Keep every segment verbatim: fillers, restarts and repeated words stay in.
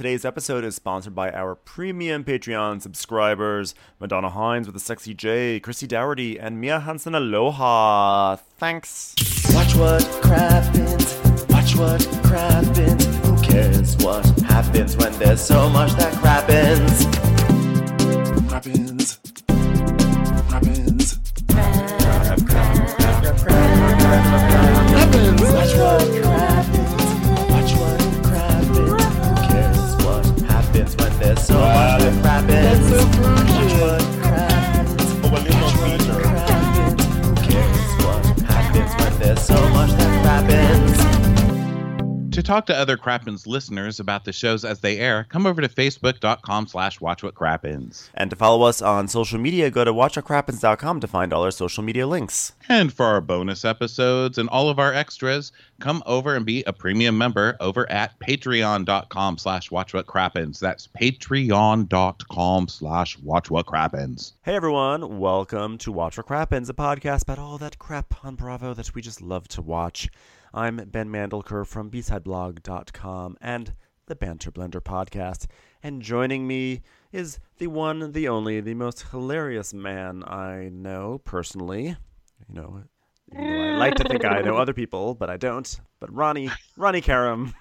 Today's episode is sponsored by our premium Patreon subscribers, Madonna Hines with a sexy J, Chrissy Dougherty, and Mia Hansen. Aloha. Thanks. Watch what crappens, watch what crappens. Who cares what happens when there's so much that crappens? Crappens, crappens, crap, crap, crap, crap, crappens. Watch what crappens, watch what crappens. Who cares what happens when there's so much that crappens? Watch what crappens, watch what crappens. Who cares what happens when there's so much that crappens? To talk to other Crappens listeners about the shows as they air, come over to facebook.com slash watchwhatcrappens. And to follow us on social media, go to watch what crappens dot com to find all our social media links. And for our bonus episodes and all of our extras, come over and be a premium member over at patreon.com slash watchwhatcrappens. That's patreon.com slash watchwhatcrappens. Hey everyone, welcome to Watch What Crappens, a podcast about all that crap on Bravo that we just love to watch. I'm Ben Mandelker from b side blog dot com and the Banter Blender podcast. And joining me is the one, the only, the most hilarious man I know personally. You know, even though I like to think I know other people, but I don't. But Ronnie, Ronnie Karam.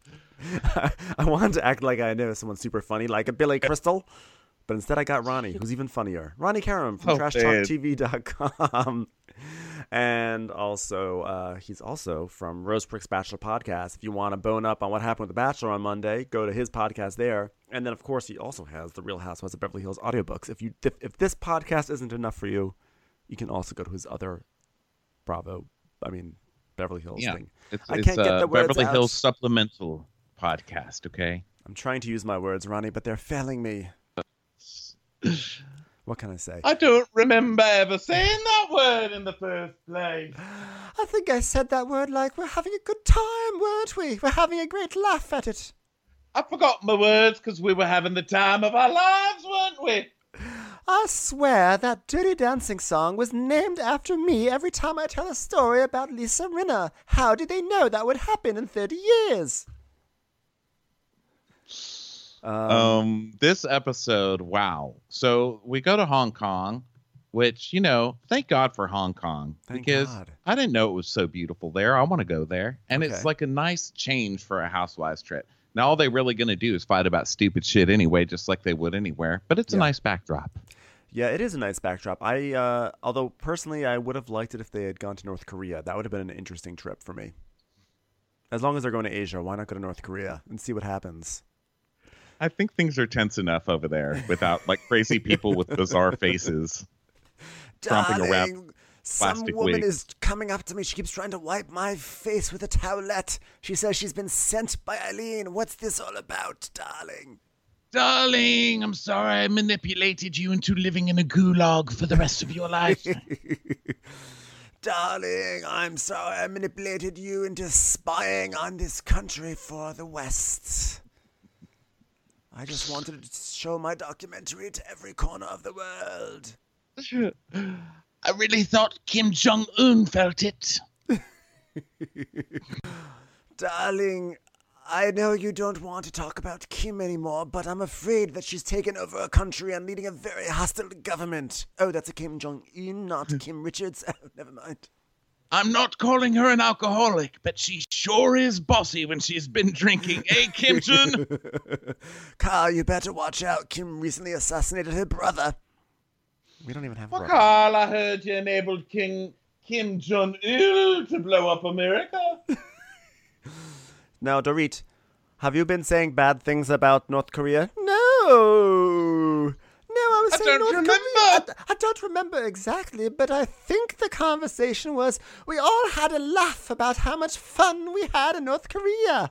I wanted to act like I know someone super funny, like a Billy Crystal. But instead I got Ronnie, who's even funnier. Ronnie Karam from Oh, trash talk t v dot com. And also, uh, he's also from Rose Prick's Bachelor podcast. If you want to bone up on what happened with The Bachelor on Monday, go to his podcast there. And then, of course, he also has the Real Housewives of Beverly Hills audiobooks. If you if, if this podcast isn't enough for you, you can also go to his other Bravo, I mean, Beverly Hills Yeah, thing. it's, I it's can't get a the words Beverly out. Hills supplemental podcast, okay? I'm trying to use my words, Ronnie, but they're failing me. What can I say? I don't remember ever saying that word in the first place. I think I said that word like we're having a good time, weren't we? We're having a great laugh at it. I forgot my words because we were having the time of our lives, weren't we? I swear that Dirty Dancing song was named after me every time I tell a story about Lisa Rinna. How did they know that would happen in thirty years? Um, Um, this episode, wow. So we go to Hong Kong, which, you know, thank God for Hong Kong. Thank because God. I didn't know it was so beautiful there. I want to go there. And Okay. it's like a nice change for a Housewives trip. Now, all they're really going to do is fight about stupid shit anyway, just like they would anywhere. But it's Yeah. a nice backdrop. Yeah, it is a nice backdrop. I, uh, although personally, I would have liked it if they had gone to North Korea. That would have been an interesting trip for me. As long as they're going to Asia, why not go to North Korea and see what happens? I think things are tense enough over there without like crazy people with bizarre faces stomping around. Some plastic woman wigs. is coming up to me. She keeps trying to wipe my face with a towelette. She says she's been sent by Eileen. What's this all about, darling? Darling, I'm sorry I manipulated you into living in a gulag for the rest of your life. Darling, I'm sorry I manipulated you into spying on this country for the West. I just wanted to show my documentary to every corner of the world. I really thought Kim Jong-un felt it. Darling, I know you don't want to talk about Kim anymore, but I'm afraid that she's taken over a country and leading a very hostile government. Oh, that's a Kim Jong-un, not Kim Richards. Oh, never mind. I'm not calling her an alcoholic, but she sure is bossy when she's been drinking. Hey, Kim Jong. Carl, you better watch out. Kim recently assassinated her brother. We don't even have a Well, brother. Carl, I heard you enabled King Kim Jong-il to blow up America. Now, Dorit, have you been saying bad things about North Korea? No. No, I was I saying don't North remember. Korea. I, I don't remember exactly, but I think the conversation was we all had a laugh about how much fun we had in North Korea.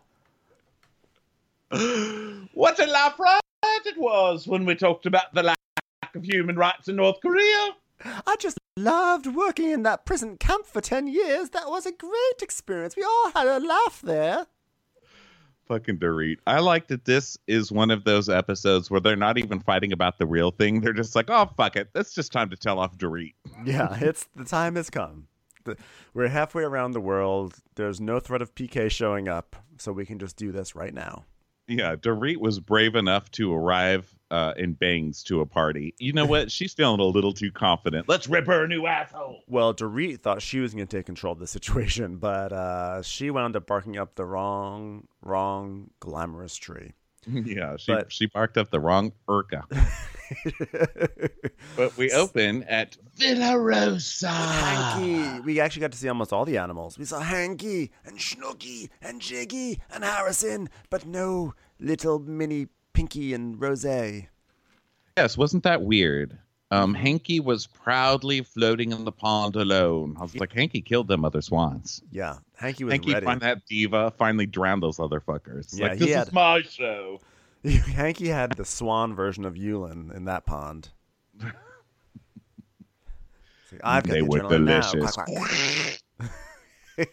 What a laugh riot it was when we talked about the lack of human rights in North Korea. I just loved working in that prison camp for ten years. That was a great experience. We all had a laugh there. Fucking Dorit. I like that this is one of those episodes where they're not even fighting about the real thing. They're just like, oh, fuck it. It's just time to tell off Dorit. Yeah, it's the time has come. The, we're halfway around the world. There's no threat of P K showing up, so we can just do this right now. Yeah, Dorit was brave enough to arrive uh, in bangs to a party. You know what? She's feeling a little too confident. Let's rip her a new asshole. Well, Dorit thought she was going to take control of the situation, but uh, she wound up barking up the wrong, wrong glamorous tree. Yeah, she But- she barked up the wrong Urka. But we open at Villa Rosa. Hanky. We actually got to see almost all the animals. We saw Hanky and Snooky and Jiggy and Harrison, but no little mini Pinky and Rose. Yes, wasn't that weird? Um, Hanky was proudly floating in the pond alone. I was like, Hanky killed them other swans. Yeah, Hanky was Hanky, ready. find that diva, finally drowned those other fuckers. It's Yeah, like, he this had- is my show. Hanky had the swan version of Yulin in that pond. It's like, I've got They the were adrenaline now. delicious. Quack, quack.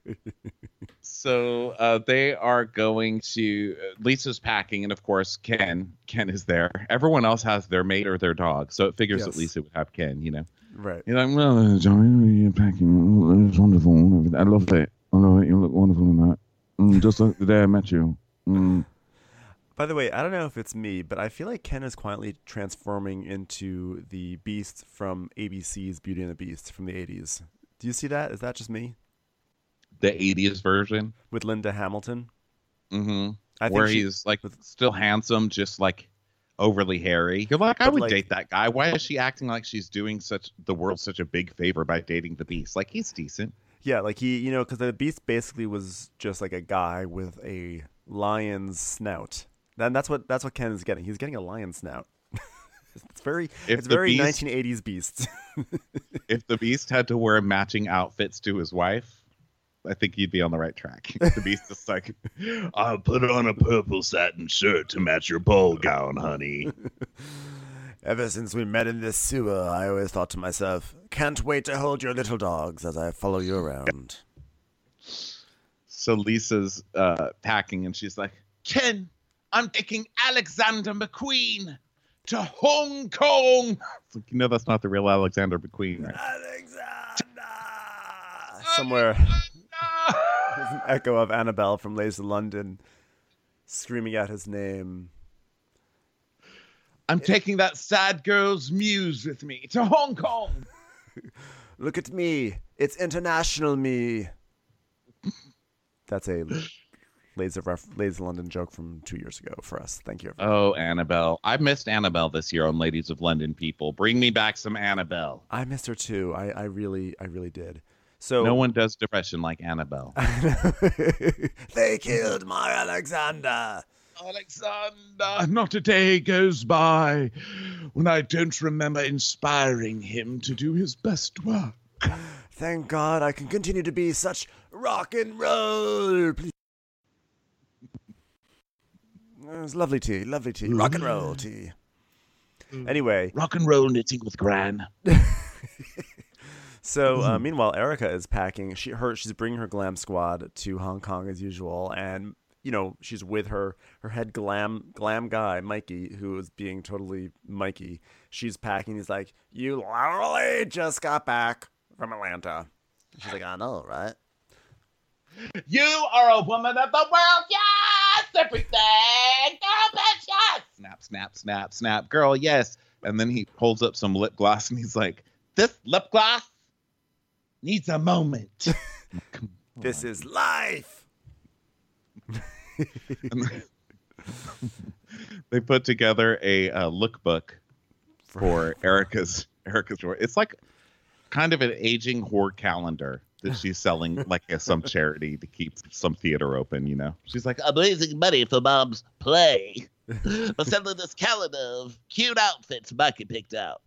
So uh, they are going to uh, Lisa's packing, and of course Ken. Ken is there. Everyone else has their mate or their dog, so it figures Yes. that Lisa would have Ken. You know, Right. you're like, well, Johnny, you're packing. It's wonderful. I love it. I love it. You look wonderful in that. Mm, just like the day I met you. Mm. By the way, I don't know if it's me, but I feel like Ken is quietly transforming into the Beast from A B C's Beauty and the Beast from the eighties. Do you see that? Is that just me? The eighties version, With Linda Hamilton? mm-hmm. I think where she- he's like still handsome, just like overly hairy. You're like, I But, would like- date that guy. Why is she acting like she's doing such the world such a big favor by dating the Beast? Like, he's decent. Yeah, like he, you know, because the Beast basically was just like a guy with a lion's snout. Then that's what that's what Ken is getting. He's getting a lion snout. It's very, If it's the very Beast- nineteen eighties Beast. If the Beast had to wear matching outfits to his wife, I think he'd be on the right track. The Beast is like, I'll put on a purple satin shirt to match your ball gown, honey. Ever since we met in this sewer, I always thought to myself, can't wait to hold your little dogs as I follow you around. So Lisa's uh, packing, and she's like, Ken, I'm taking Alexander McQueen to Hong Kong. It's like, you know, that's not the real Alexander McQueen, right? Alexander! Somewhere, there's an echo of Annabelle from Lazy London screaming out his name. I'm taking that sad girl's muse with me to Hong Kong. Look at me. It's international me. That's a Lazy, ref- Lazy London joke from two years ago for us. Thank you, everyone. Oh, Annabelle. I missed Annabelle this year on Ladies of London, people. Bring me back some Annabelle. I missed her too. I, I really, I really did. So No one does depression like Annabelle. They killed my Alexander. Alexander, not a day goes by when I don't remember inspiring him to do his best work. Thank God I can continue to be such rock and roll. Please. It was lovely tea, lovely tea, rock and roll tea. Anyway, Rock and roll knitting with Gran. so uh, meanwhile, Erica is packing. She her she's bringing her glam squad to Hong Kong as usual, and you know she's with her her head glam glam guy Mikey, who is being totally Mikey. She's packing. He's like, "You literally just got back from Atlanta." She's like, "I know, right?" You are a woman of the world, yes! Everything! Girl, bitch, yes! Snap, snap, snap, snap. Girl, yes. And then he holds up some lip gloss and he's like, this lip gloss needs a moment. This is life. And they put together a uh, lookbook for Erica's Erica's drawer. It's like kind of an aging whore calendar that she's selling like as some charity to keep some theater open, you know. She's like, I'm raising money for Mom's play. I'm selling this calendar of cute outfits Mikey picked out.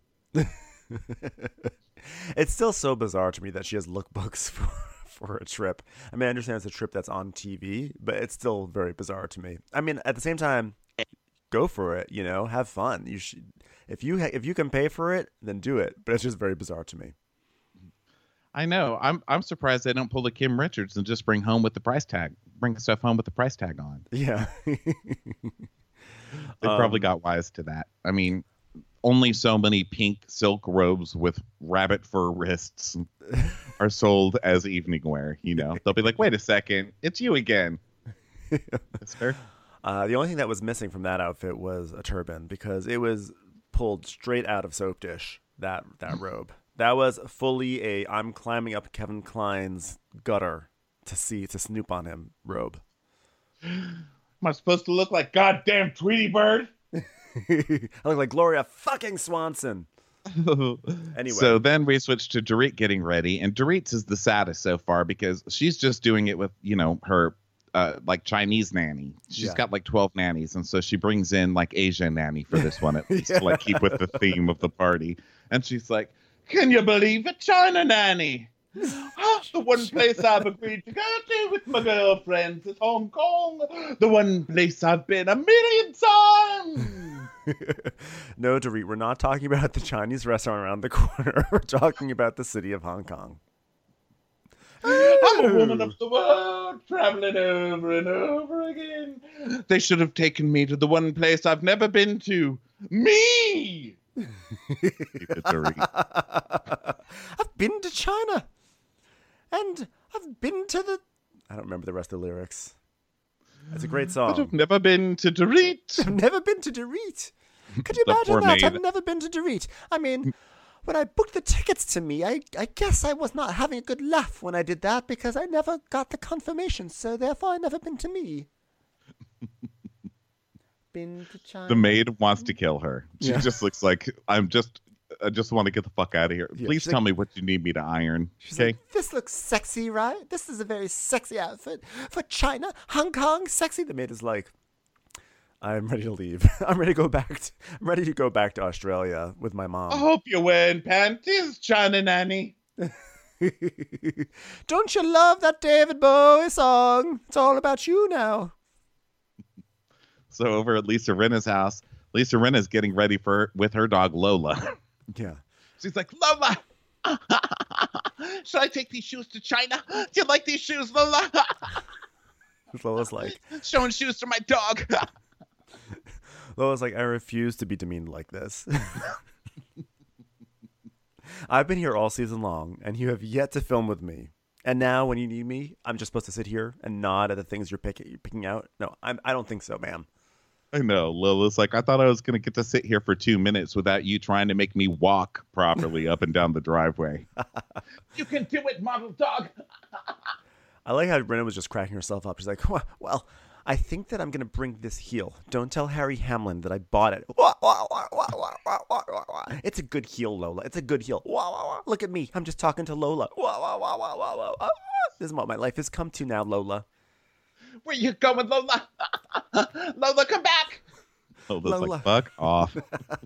It's still so bizarre to me that she has lookbooks for, for a trip. I mean, I understand it's a trip that's on T V, but it's still very bizarre to me. I mean, at the same time, go for it, you know, have fun. You should, if you ha- if you can pay for it, then do it. But it's just very bizarre to me. I know. I'm I'm surprised they don't pull the Kim Richards and just bring home with the price tag. Bring stuff home with the price tag on. Yeah. They probably Um, got wise to that. I mean, only so many pink silk robes with rabbit fur wrists are sold as evening wear. You know, they'll be like, "Wait a second, it's you again." It's fair. Uh, the only thing that was missing from that outfit was a turban because it was pulled straight out of Soap Dish, that that robe. That was fully a I'm climbing up Kevin Kline's gutter to see, to snoop on him robe. Am I supposed to look like goddamn Tweety Bird? I look like Gloria fucking Swanson. Anyway. So then we switch to Dorit getting ready, and Dorit is the saddest so far because she's just doing it with, you know, her uh, like Chinese nanny. She's Yeah. got like twelve nannies, and so she brings in like Asian nanny for this one at least Yeah. to like keep with the theme of the party. And she's like, "Can you believe it, China nanny? Oh, the one place I've agreed to go to with my girlfriends is Hong Kong. The one place I've been a million times." No, Dorit, we're not talking about the Chinese restaurant around the corner. We're talking about the city of Hong Kong. I'm a woman of the world, traveling over and over again. They should have taken me to the one place I've never been to. Me! I've been to China. And I've been to the... I don't remember the rest of the lyrics. It's a great But song. I've never been to Dorit. I've never been to Dorit. Could you The imagine poor that? maid. I've never been to Dorit. I mean, when I booked the tickets to me, I, I guess I was not having a good laugh when I did that because I never got the confirmation, so therefore I never been to me. Been to China. The maid wants to kill her. She Yeah. just looks like, I'm just, I just want to get the fuck out of here. Yeah, Please she's tell like- me what you need me to iron. She's Okay. like, this looks sexy, right? This is a very sexy outfit for China, Hong Kong, sexy. The maid is like, I'm ready to leave. I'm ready to go back. To, I'm ready to go back to Australia with my mom. I hope you're wearing panties, China nanny. Don't you love that David Bowie song? It's all about you now. So over at Lisa Rinna's house, Lisa Rinna's getting ready for with her dog Lola. Yeah. She's like, Lola, should I take these shoes to China? Do you like these shoes, Lola? Lola's like, Showing shoes to my dog. Lola's like, I refuse to be demeaned like this. I've been here all season long, and you have yet to film with me. And now, when you need me, I'm just supposed to sit here and nod at the things you're, pick- you're picking out? No, I'm, I don't think so, ma'am. I know. Lola's like, I thought I was going to get to sit here for two minutes without you trying to make me walk properly up and down the driveway. You can do it, model dog. I like how Brenna was just cracking herself up. She's like, well, well I think that I'm going to bring this heel. Don't tell Harry Hamlin that I bought it. It's a good heel, Lola. It's a good heel. Look at me. I'm just talking to Lola. This is what my life has come to now, Lola. Where you going, Lola? Lola, come back. Lola's Lola. like, fuck off.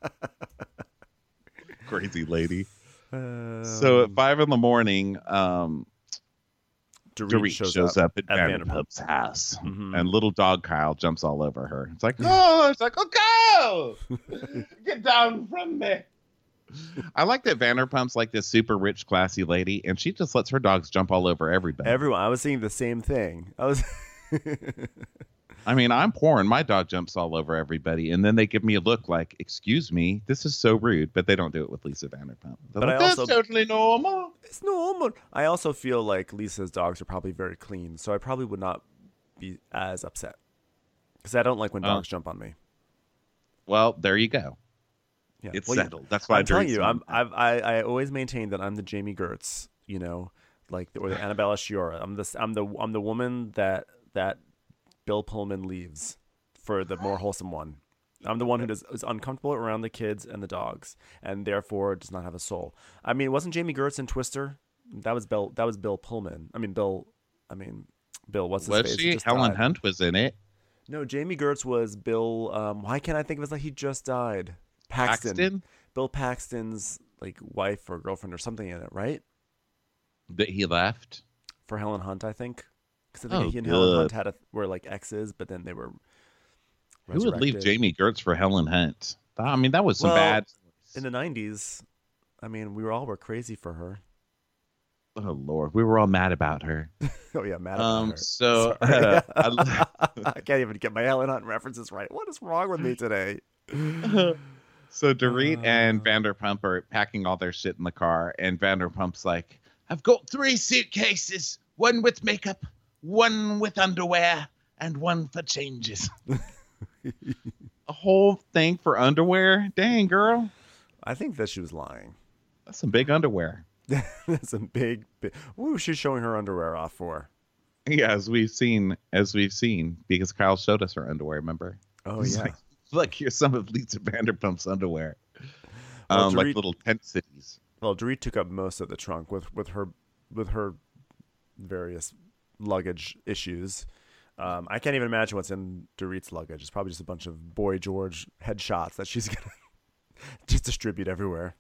Crazy lady. Um, So at five in the morning, um, Dorit, Dorit shows, shows, up, up, at, at Vanderpump's house, Mhm. and little dog Kyle jumps all over her. It's like, oh, it's like, oh, Kyle, get down from me. I like that Vanderpump's like this super rich, classy lady, and she just lets her dogs jump all over everybody. Everyone, I was seeing the same thing. I was. I mean, I'm poor, and my dog jumps all over everybody, and then they give me a look like, excuse me, this is so rude, but they don't do it with Lisa Vanderpump. They're But like, I that's also- totally normal. It's normal. I also feel like Lisa's dogs are probably very clean, so I probably would not be as upset because I don't like when Oh. dogs jump on me. Well, there you go. Yeah, It's well, you- settled. That's why I'm telling Dorit's you, on I'm, that. I've, I I always maintain that I'm the Jamie Gertz, you know, like or the Annabella Sciorra. I'm the I'm the I'm the woman that that Bill Pullman leaves for the more wholesome one. I'm the one who does, is uncomfortable around the kids and the dogs, and therefore does not have a soul. I mean, wasn't Jamie Gertz in Twister? That was Bill. That was Bill Pullman. I mean, Bill. I mean, Bill. What's his Was face? He she? just Helen died. Hunt was in it. No, Jamie Gertz was Bill. Um, why can't I think of his like he just died? Paxton. Paxton? Bill Paxton's like wife or girlfriend or something in it, right? That he left. For Helen Hunt, I think. Because I think Oh, he and Helen Hunt good. had a, were like exes, but then they were. Who would leave resurrected. Jamie Gertz for Helen Hunt? I mean, that was some Well, bad. In the nineties? I mean, we were all were crazy for her. Oh Lord, we were all mad about her. Oh yeah, mad about Um, her. so Sorry. uh, I, I can't even get my Helen Hunt references right. What is wrong with me today? so Dorit Uh. and Vanderpump are packing all their shit in the car, and Vanderpump's like, "I've got three suitcases, one with makeup, one with underwear, and one for changes. A whole thing for underwear? Dang, girl. I think that she was lying. That's some big underwear. That's some big, big. Woo, she's showing her underwear off for. Yeah, as we've seen, as we've seen, because Kyle showed us her underwear. Remember? Oh He's yeah. Like, look, here's some of Lisa Vanderpump's underwear. Well, Um, Dorit- like little tent cities. Well, Dorit took up most of the trunk with with her with her various luggage issues. Um, I can't even imagine what's in Dorit's luggage. It's probably just a bunch of Boy George headshots that she's gonna just distribute everywhere.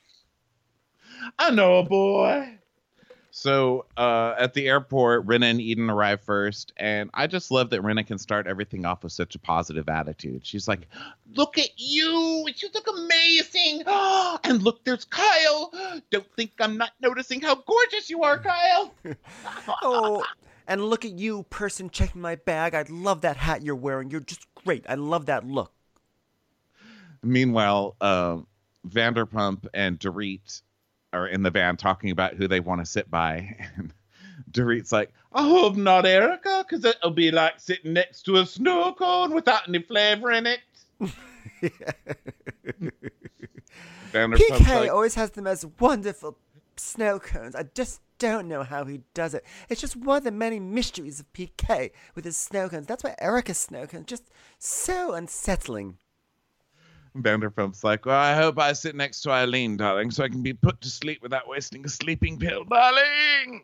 I know a boy. So uh, at the airport, Rinna and Eden arrive first, and I just love that Rinna can start everything off with such a positive attitude. She's like, "Look at you! You look amazing! Oh, and look, there's Kyle! Don't think I'm not noticing how gorgeous you are, Kyle!" Oh, and look at you, person checking my bag. I love that hat you're wearing. You're just great. I love that look. Meanwhile, um, Vanderpump and Dorit are in the van talking about who they want to sit by. And Dorit's like, "I hope not Erica, because it'll be like sitting next to a snow cone without any flavor in it." Vanderpump's P K like, always has the most wonderful snow cones. I just don't know how he does it. It's just one of the many mysteries of P K with his snow cones. That's why Erica's snow cones just so unsettling. Vanderpump's like, "Well, I hope I sit next to Eileen, darling, so I can be put to sleep without wasting a sleeping pill, darling."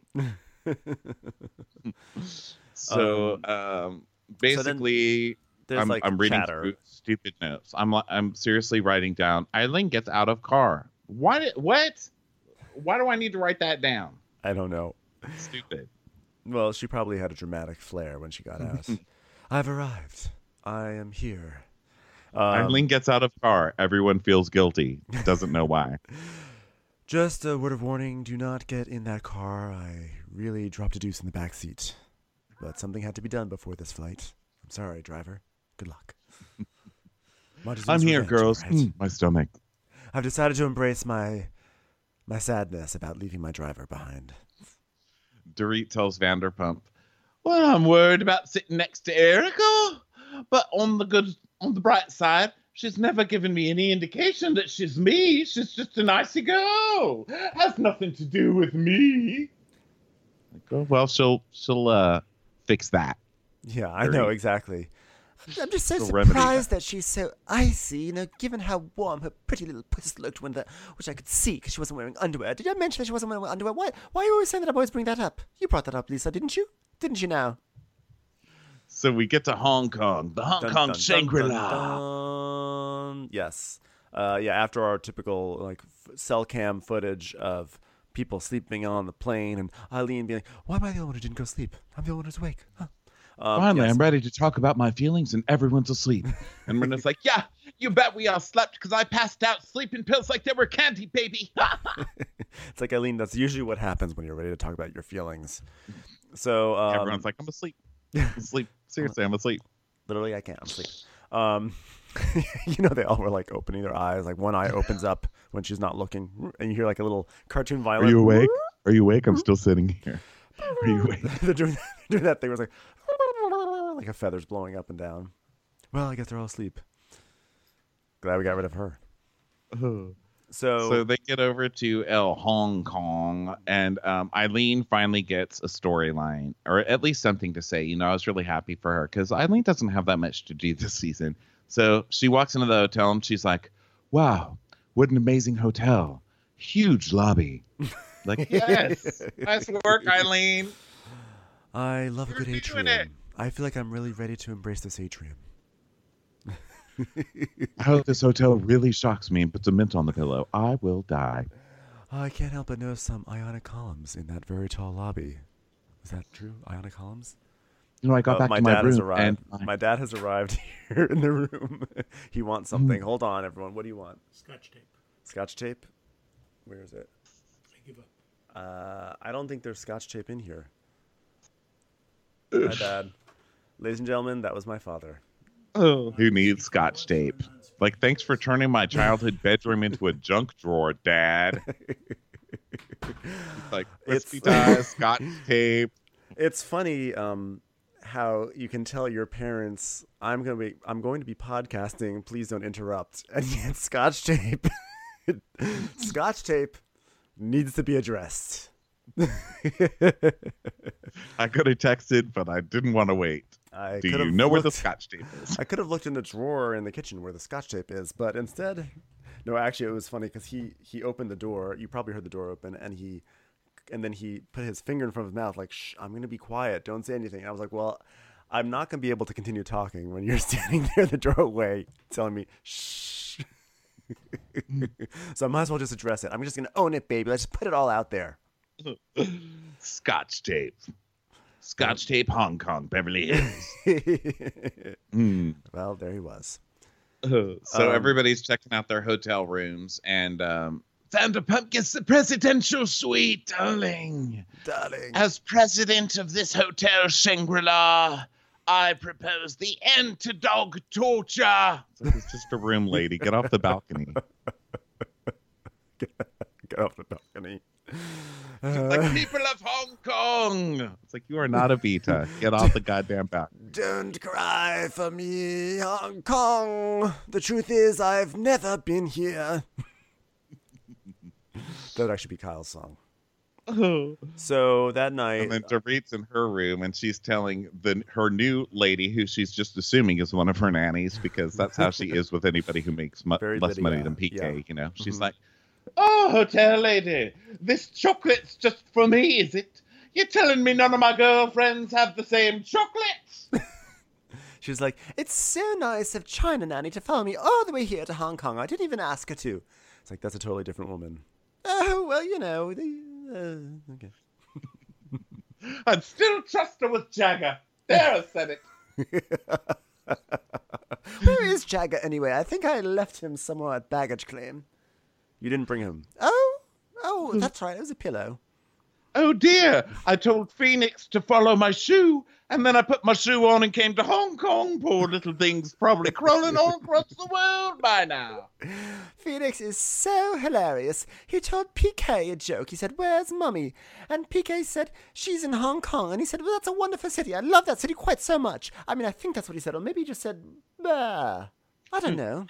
so, Um, um, basically, There's I'm, like I'm reading chatter. through stupid notes. I'm li- I'm seriously writing down. Eileen gets out of car. Why? Did, what? Why do I need to write that down? I don't know. Stupid. Well, she probably had a dramatic flair when she got out. I've arrived. I am here. Um, Eileen gets out of car. Everyone feels guilty. Doesn't know why. Just a word of warning, do not get in that car. I really dropped a deuce in the back seat. But something had to be done before this flight. I'm sorry, driver. Good luck. Much as it I'm was here, revenge, girls. right? Mm, my stomach. I've decided to embrace my my sadness about leaving my driver behind. Dorit tells Vanderpump, "Well, I'm worried about sitting next to Erica, but on the good, on the bright side, she's never given me any indication that she's me. She's just an icy girl. Has nothing to do with me." Like, oh, well, she'll she'll uh fix that. Yeah, I Very- know, exactly. I'm just so She'll remedy surprised that she's so icy, you know, given how warm her pretty little puss looked when the, which I could see because she wasn't wearing underwear. Did I mention that she wasn't wearing underwear? Why, why are you always saying that I always bring that up? You brought that up, Lisa, didn't you? Didn't you now? So we get to Hong Kong, the Hong Dun, Kong dun, dun, Shangri-La. dun, dun. Yes. Uh, yeah, after our typical like f- cell cam footage of people sleeping on the plane and Eileen being like, why am I the only one who didn't go sleep? I'm the only one who's awake. Huh. Um, Finally, yes. I'm ready to talk about my feelings, and everyone's asleep. And Rinna's like, "Yeah, you bet we all slept because I passed out sleeping pills like they were candy, baby." It's like, Eileen, that's usually what happens when you're ready to talk about your feelings. So um, Everyone's like, "I'm asleep. I'm asleep. Seriously, I'm asleep." literally, I can't. I'm asleep. Um, you know, they all were like opening their eyes. Like one eye opens up when she's not looking, and you hear like a little cartoon violin. Are you awake? Are you awake? I'm still sitting here. Are you awake? they're doing, doing that thing where it's like, like a feather's blowing up and down. Well, I guess they're all asleep. Glad we got rid of her. So, So they get over to El Hong Kong, and um, Eileen finally gets a storyline, or at least something to say. You know, I was really happy for her because Eileen doesn't have that much to do this season. So she walks into the hotel and she's like, "Wow, what an amazing hotel! Huge lobby." Like, yes, nice work, Eileen. I love a You're good doing atrium. it. I feel like I'm really ready to embrace this atrium. I hope this hotel really shocks me and puts a mint on the pillow. I will die. I can't help but notice some ionic columns in that very tall lobby. Is that true? Ionic columns? You know, I got Oh, back my to my dad has room arrived. and my- My dad has arrived here in the room. He wants something. Hold on, everyone. What do you want? Scotch tape. Scotch tape? Where is it? I give up. Uh, I don't think there's scotch tape in here. My dad. Ladies and gentlemen, that was my father. Oh, who needs scotch tape? Like, thanks for turning my childhood bedroom into a junk drawer, Dad. Like, crispy It's- ties, scotch tape. It's funny um, how you can tell your parents, I'm going to be I'm going to be podcasting, please don't interrupt. And yet Scotch tape Scotch tape needs to be addressed. I could have texted, but I didn't want to wait. I Do you could've know where the looked- Scotch tape is? I could have looked in the drawer in the kitchen where the Scotch tape is, but instead, no, actually it was funny because he, he opened the door. You probably heard the door open, and he, and then he put his finger in front of his mouth like, shh, I'm going to be quiet. Don't say anything. And I was like, well, I'm not going to be able to continue talking when you're standing there in the doorway telling me, shh. So I might as well just address it. I'm just going to own it, baby. Let's just put it all out there. Scotch tape. Scotch tape, Hong Kong, Beverly Hills. mm. Well, there he was. Uh, so Um, everybody's checking out their hotel rooms, and um, Vanderpump gets the presidential suite, darling. Darling. As president of this hotel Shangri-La, I propose the end to dog torture. It's just a room, lady. Get off the balcony. Get, get off the balcony. Like, people of Hong Kong. It's like, you are not a Vita. Get off the goddamn balcony. Don't cry for me, Hong Kong. The truth is, I've never been here. That would actually be Kyle's song. So that night, And then Dorit's in her room, and she's telling the her new lady, who she's just assuming is one of her nannies, because that's how she is with anybody who makes mu- Very less money Lydia, than P K. yeah. You know, she's Mhm. like, "Oh, hotel lady, this chocolate's just for me, is it? You're telling me none of my girlfriends have the same chocolates?" she's like, it's so nice of China Nanny to follow me all the way here to Hong Kong. I didn't even ask her to. It's like, that's a totally different woman. Oh, well, you know. The, uh, okay. I'd still trust her with Jagger. There, I said it. Where is Jagger anyway? I think I left him somewhere at baggage claim. You didn't bring him. Oh, oh, that's right. It was a pillow. Oh dear, I told Phoenix to follow my shoe, and then I put my shoe on and came to Hong Kong. Poor little thing's probably crawling all across the world by now. Phoenix is so hilarious. He told P K a joke. He said, where's Mummy? And P K said, she's in Hong Kong. And he said, well, that's a wonderful city. I love that city quite so much. I mean, I think that's what he said. Or maybe he just said, bah. I don't know.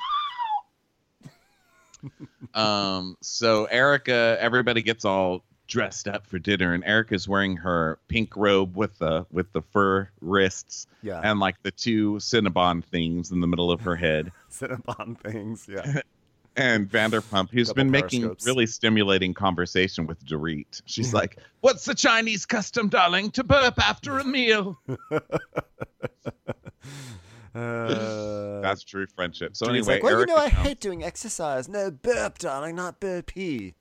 Um, so Erica, everybody gets all dressed up for dinner, and Erica's wearing her pink robe with the with the fur wrists Yeah. and like the two Cinnabon things in the middle of her head. Cinnabon things, yeah. And Vanderpump, who's Couple been making periscopes. really stimulating conversation with Dorit. She's like, "What's the Chinese custom, darling, to burp after a meal?" Uh, That's true friendship. So Dorit's anyway, like, well, Erica you know, I comes- hate doing exercise. No, burp, darling, not burpee.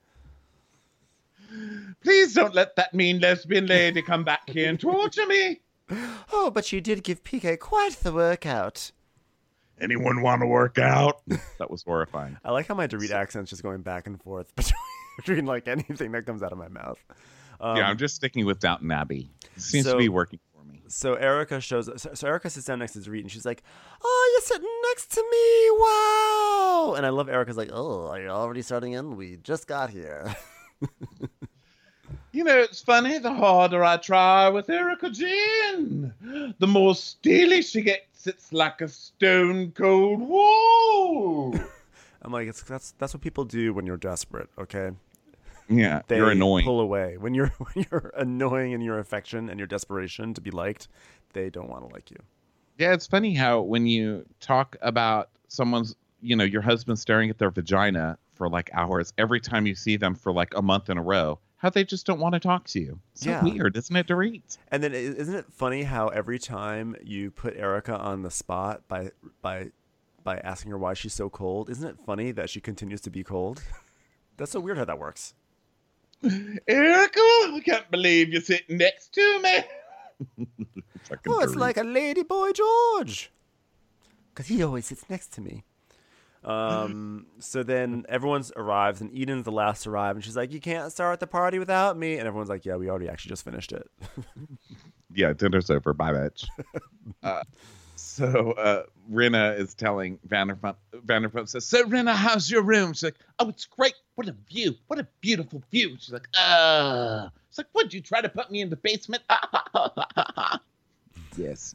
Please don't let that mean lesbian lady come back here and torture me. Oh, but you did give P K quite the workout. Anyone want to work out? That was horrifying. I like how my Dorit accent's just going back and forth between, between like anything that comes out of my mouth. Um, yeah, I'm just sticking with Downton Abbey. It seems so- to be working for me. So Erica shows. So, so Erica sits down next to Dorit, and she's like, "Oh, you're sitting next to me! Wow!" And I love Erica's like, "Oh, are you already starting in? We just got here." You know, it's funny. The harder I try with Erica Jane, the more steely she gets. It's like a stone cold wall. I'm like, it's, that's that's what people do when you're desperate. Okay, Yeah, they you're annoying. pull away when you're when you're annoying in your affection and your desperation to be liked. They don't want to like you. Yeah, it's funny how when you talk about someone's, you know, your husband staring at their vagina for like hours, every time you see them for like a month in a row, how they just don't want to talk to you. So Yeah. weird, isn't it, Dorit? And then i- isn't it funny how every time you put Erica on the spot by by by asking her why she's so cold, isn't it funny that she continues to be cold? That's so weird how that works. Erica, I can't believe you're sitting next to me. Fucking Oh, it's Dorit. like a lady boy George. Because he always sits next to me. Um. So then everyone's arrives, and Eden's the last to arrive, and she's like, "You can't start the party without me." And everyone's like, "Yeah, we already actually just finished it." Yeah, dinner's over. Bye, bitch. uh, so uh, Rinna is telling Vanderpump. Vanderpump says, "So Rinna, how's your room?" She's like, "Oh, it's great. What a view. What a beautiful view." She's like, "Uh." She's like, "Would you try to put me in the basement?" Yes.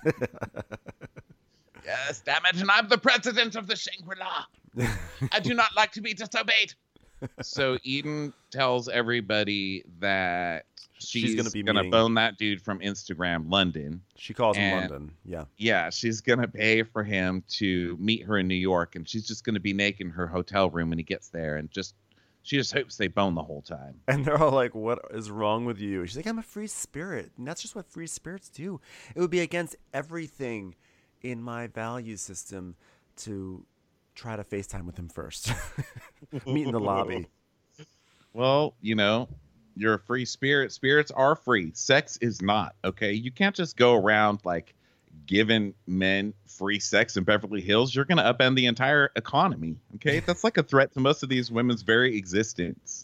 Yes, damn it, and I'm the president of the Shangri-La. I do not like to be disobeyed. So Eden tells everybody that she's, She's gonna be gonna meeting- bone that dude from Instagram, London. She calls him And- London. Yeah. Yeah, she's gonna pay for him to meet her in New York, and she's just gonna be naked in her hotel room when he gets there, and just she just hopes they bone the whole time. And they're all like, what is wrong with you? She's like, I'm a free spirit. And that's just what free spirits do. It would be against everything in my value system to try to FaceTime with him first. Meet in the lobby. Well, you know, you're a free spirit. Spirits are free. Sex is not, okay? You can't just go around like giving men free sex in Beverly Hills. You're going to upend the entire economy, okay? That's like a threat to most of these women's very existence.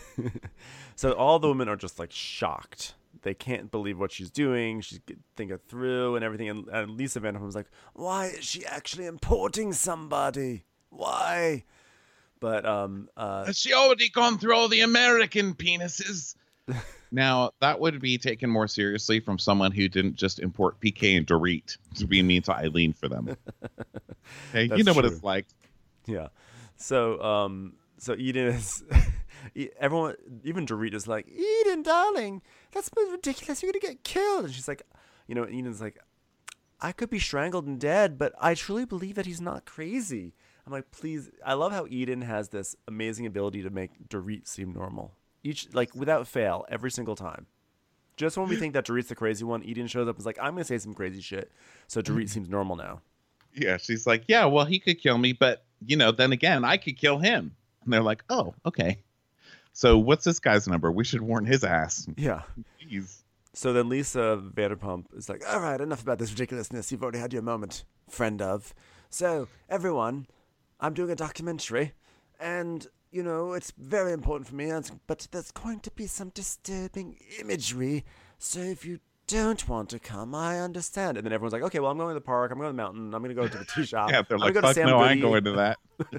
So all the women are just like shocked. They can't believe what she's doing. She's g- think it through and everything. And, and Lisa Vanderpump's like, why is she actually importing somebody? Why? But um, uh, Has she already gone through all the American penises? Now, that would be taken more seriously from someone who didn't just import P K and Dorit to be mean to Eileen for them. Hey, you That's know what true. it's like. yeah. So um, so Eden is E- everyone, even Dorit is like, Eden, darling, that's ridiculous. You're gonna get killed. And she's like, you know, Eden's like, I could be strangled and dead, but I truly believe that he's not crazy. I'm like, please. I love how Eden has this amazing ability to make Dorit seem normal. Each, like, without fail, every single time. Just when we think that Dorit's the crazy one, Eden shows up and is like, I'm going to say some crazy shit. So Dorit seems normal now. Yeah, she's like, yeah, well, he could kill me, but, you know, then again, I could kill him. And they're like, oh, okay. So what's this guy's number? We should warn his ass. Yeah. Jeez. So then Lisa Vanderpump is like, all right, enough about this ridiculousness. You've already had your moment, friend of. So, everyone, I'm doing a documentary, and, you know, it's very important for me, and- but there's going to be some disturbing imagery, so if you don't want to come, I understand. And then everyone's like, okay, well, I'm going to the park, I'm going to the mountain, I'm going to go to the tea shop. Yeah, they're I'm like, gonna go to fuck Sam no, I Goody." ain't going to that.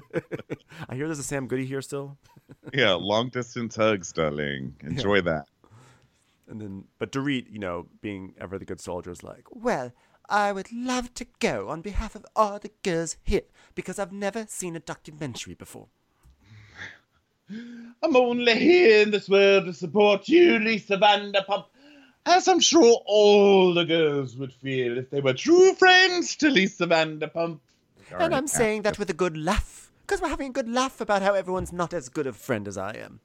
I hear there's a Sam Goody here still. Yeah, long distance hugs, darling. Enjoy that. And then, but Dorit, you know, being ever the good soldier, is like, well, I would love to go on behalf of all the girls here because I've never seen a documentary before. I'm only here in this world to support you, Lisa Vanderpump, as I'm sure all the girls would feel if they were true friends to Lisa Vanderpump. And I'm saying that with a good laugh because we're having a good laugh about how everyone's not as good a friend as I am.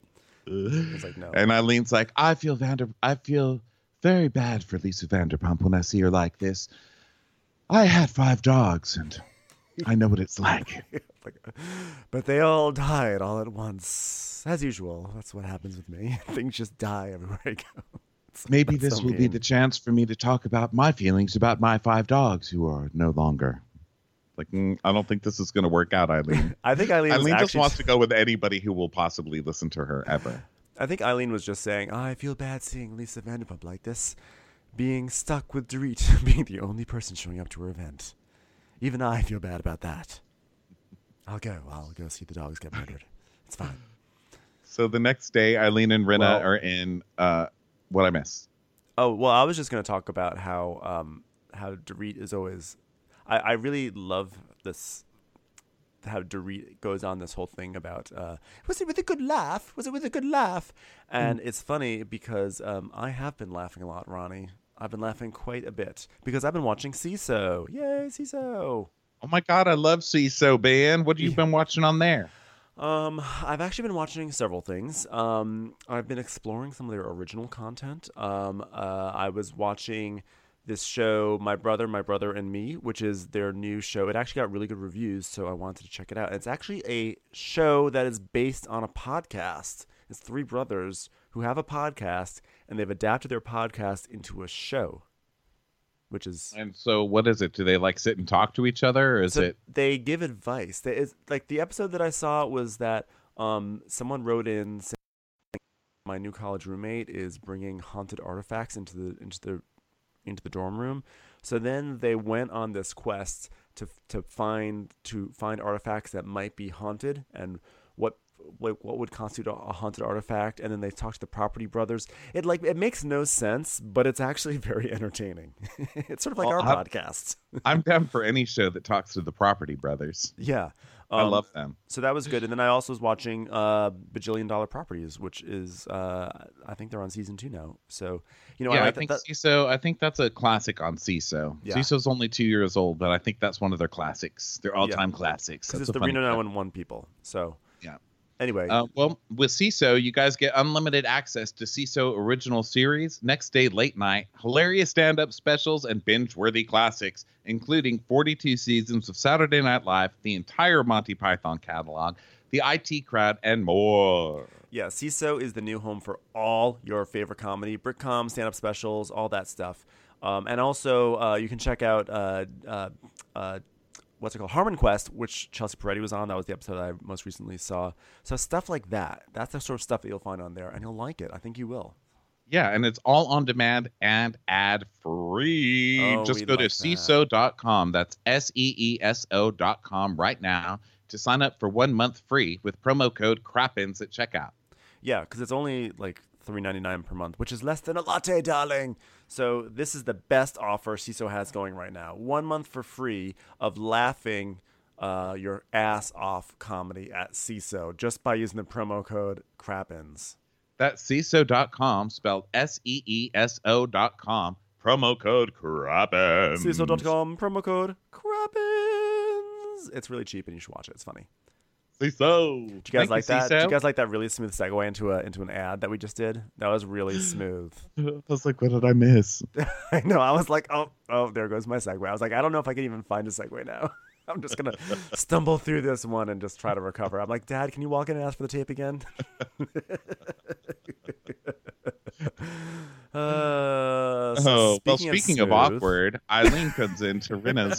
It's like, no. And Eileen's like, I feel Vander, I feel very bad for Lisa Vanderpump when I see her like this. I had five dogs, and I know what it's like. But they all died all at once. As usual, that's what happens with me. Things just die everywhere I go. It's- Maybe that's this so will be mean. the chance for me to talk about my feelings about my five dogs who are no longer. Like, mm, I don't think this is going to work out, Eileen. I think Eileen, was Eileen just actually, wants to go with anybody who will possibly listen to her ever. I think Eileen was just saying, I feel bad seeing Lisa Vanderpump like this, being stuck with Dorit, being the only person showing up to her event. Even I feel bad about that. I'll go. I'll go see the dogs get murdered. It's fine. So the next day, Eileen and Rinna Well- are in uh, what I miss. Oh, well, I was just going to talk about how um, how Dorit is always... I, I really love this, how Dorit goes on this whole thing about, uh, was it with a good laugh? Was it with a good laugh? And it's funny because um, I have been laughing a lot, Ronnie. I've been laughing quite a bit because I've been watching Seeso. Yay, Seeso. Oh my God, I love CISO, Ben. What have you Yeah. been watching on there? Um, I've actually been watching several things. Um, I've been exploring some of their original content. Um, uh, I was watching this show, My Brother, My Brother and Me, which is their new show. It actually got really good reviews, so I wanted to check it out. It's actually a show that is based on a podcast. It's three brothers who have a podcast, and they've adapted their podcast into a show, which is... And so, what is it? Do they like sit and talk to each other, or is So it? they give advice. They, it's, like the episode that I saw was that um, someone wrote in saying my new college roommate is bringing haunted artifacts into the into the into the dorm room. So then they went on this quest to to find to find artifacts that might be haunted, and what like what would constitute a, a haunted artifact, and then they talk to the Property Brothers. It like it makes no sense, but it's actually very entertaining. It's sort of like Well, our I'm- podcast. I'm down for any show that talks to the Property Brothers. Yeah. I Um, love them. So that was good. And then I also was watching uh, Bajillion Dollar Properties, which is, uh, I think they're on season two now. So, you know, yeah, I, I, like think that, that, CISO. I think that's a classic on CISO. Yeah. CISO's only two years old, but I think that's one of their classics. They're all-time classics. because That's it's a the funny Reno show. nine one one people. So, Yeah. Anyway. Uh, well, with CISO, you guys get unlimited access to CISO original series, next day late night, hilarious stand-up specials, and binge-worthy classics, including forty-two seasons of Saturday Night Live, the entire Monty Python catalog, the I T Crowd, and more. Yeah, C I S O is the new home for all your favorite comedy, Britcom, stand-up specials, all that stuff. Um, and also, uh, you can check out uh, uh, uh, what's it called, Harmon Quest, which Chelsea Peretti was on. That was the episode I most recently saw. So stuff like that. That's the sort of stuff that you'll find on there, and you'll like it. I think you will. Yeah, and it's all on demand and ad-free. Oh, Just we'd go to like that. C I S O dot com. That's S E E S O dot com right now to sign up for one month free with promo code CRAPINS at checkout. Yeah, because it's only like three ninety-nine per month, which is less than a latte, darling. So this is the best offer C I S O has going right now. One month for free of laughing uh, your ass off comedy at C I S O just by using the promo code CRAPINS. That's C I S O dot com, spelled S E E S O dot com, promo code CRAPINS. C I S O dot com, promo code CRAPINS. It's really cheap and you should watch it. It's funny. C I S O. Did you guys like that? Did you guys like that really smooth segue into a into an ad that we just did? That was really smooth. I was like, what did I miss? I know. I was like, oh, oh, there goes my segue. I was like, I don't know if I can even find a segue now. I'm just going to stumble through this one and just try to recover. I'm like, Dad, can you walk in and ask for the tape again? uh, so oh, well, speaking speaking of, of, smooth- awkward, Eileen comes in to Rena's.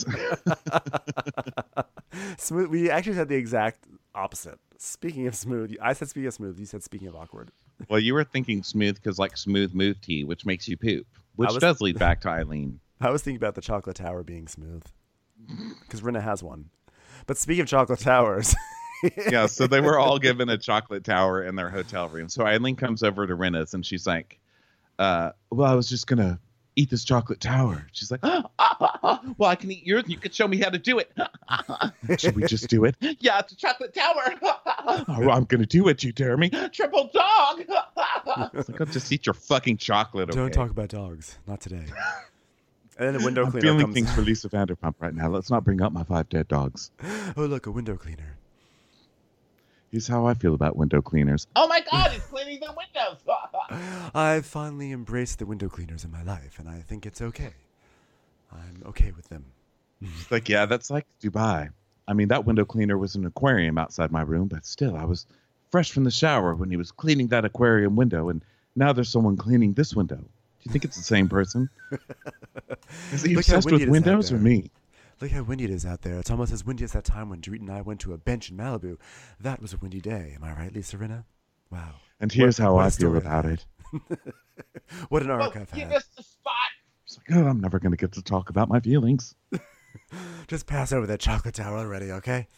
smooth. We actually said the exact opposite. Speaking of smooth, I said speaking of smooth. You said speaking of awkward. Well, you were thinking smooth because like smooth move tea, which makes you poop, which I was- does lead back to Eileen. I was thinking about the chocolate tower being smooth because Rena has one. But speaking of chocolate towers, Yeah, so they were all given a chocolate tower in their hotel room. So Eileen comes over to Rena's and she's like, uh, well, I was just going to eat this chocolate tower. She's like, ah, ah, ah, ah. Well, I can eat yours. You could show me how to do it. Should we just do it? Yeah, it's a chocolate tower. Oh, I'm going to do it, you dare me. Triple dog. It's like, I'll just eat your fucking chocolate, okay? don't talk about dogs. Not today. And then the window I'm cleaner feeling comes. things for Lisa Vanderpump right now. Let's not bring up my five dead dogs. Oh, look, a window cleaner. Here's how I feel about window cleaners. Oh my God, he's cleaning the windows. I've finally embraced the window cleaners in my life, and I think it's okay. I'm okay with them. It's like, yeah, that's like Dubai. I mean, that window cleaner was an aquarium outside my room, but still, I was fresh from the shower when he was cleaning that aquarium window, and now there's someone cleaning this window. Do you think it's the same person? Is he Look how obsessed windy with it is out windows or there. me? Look how windy it is out there. It's almost as windy as that time when Dorit and I went to a bench in Malibu. That was a windy day. Am I right, Lisa Rinna? Wow. And here's What- how what a I feel story about I've it. What an arc I've had. the spot. It's like, oh, I'm never going to get to talk about my feelings. Just pass over that chocolate tower already, okay?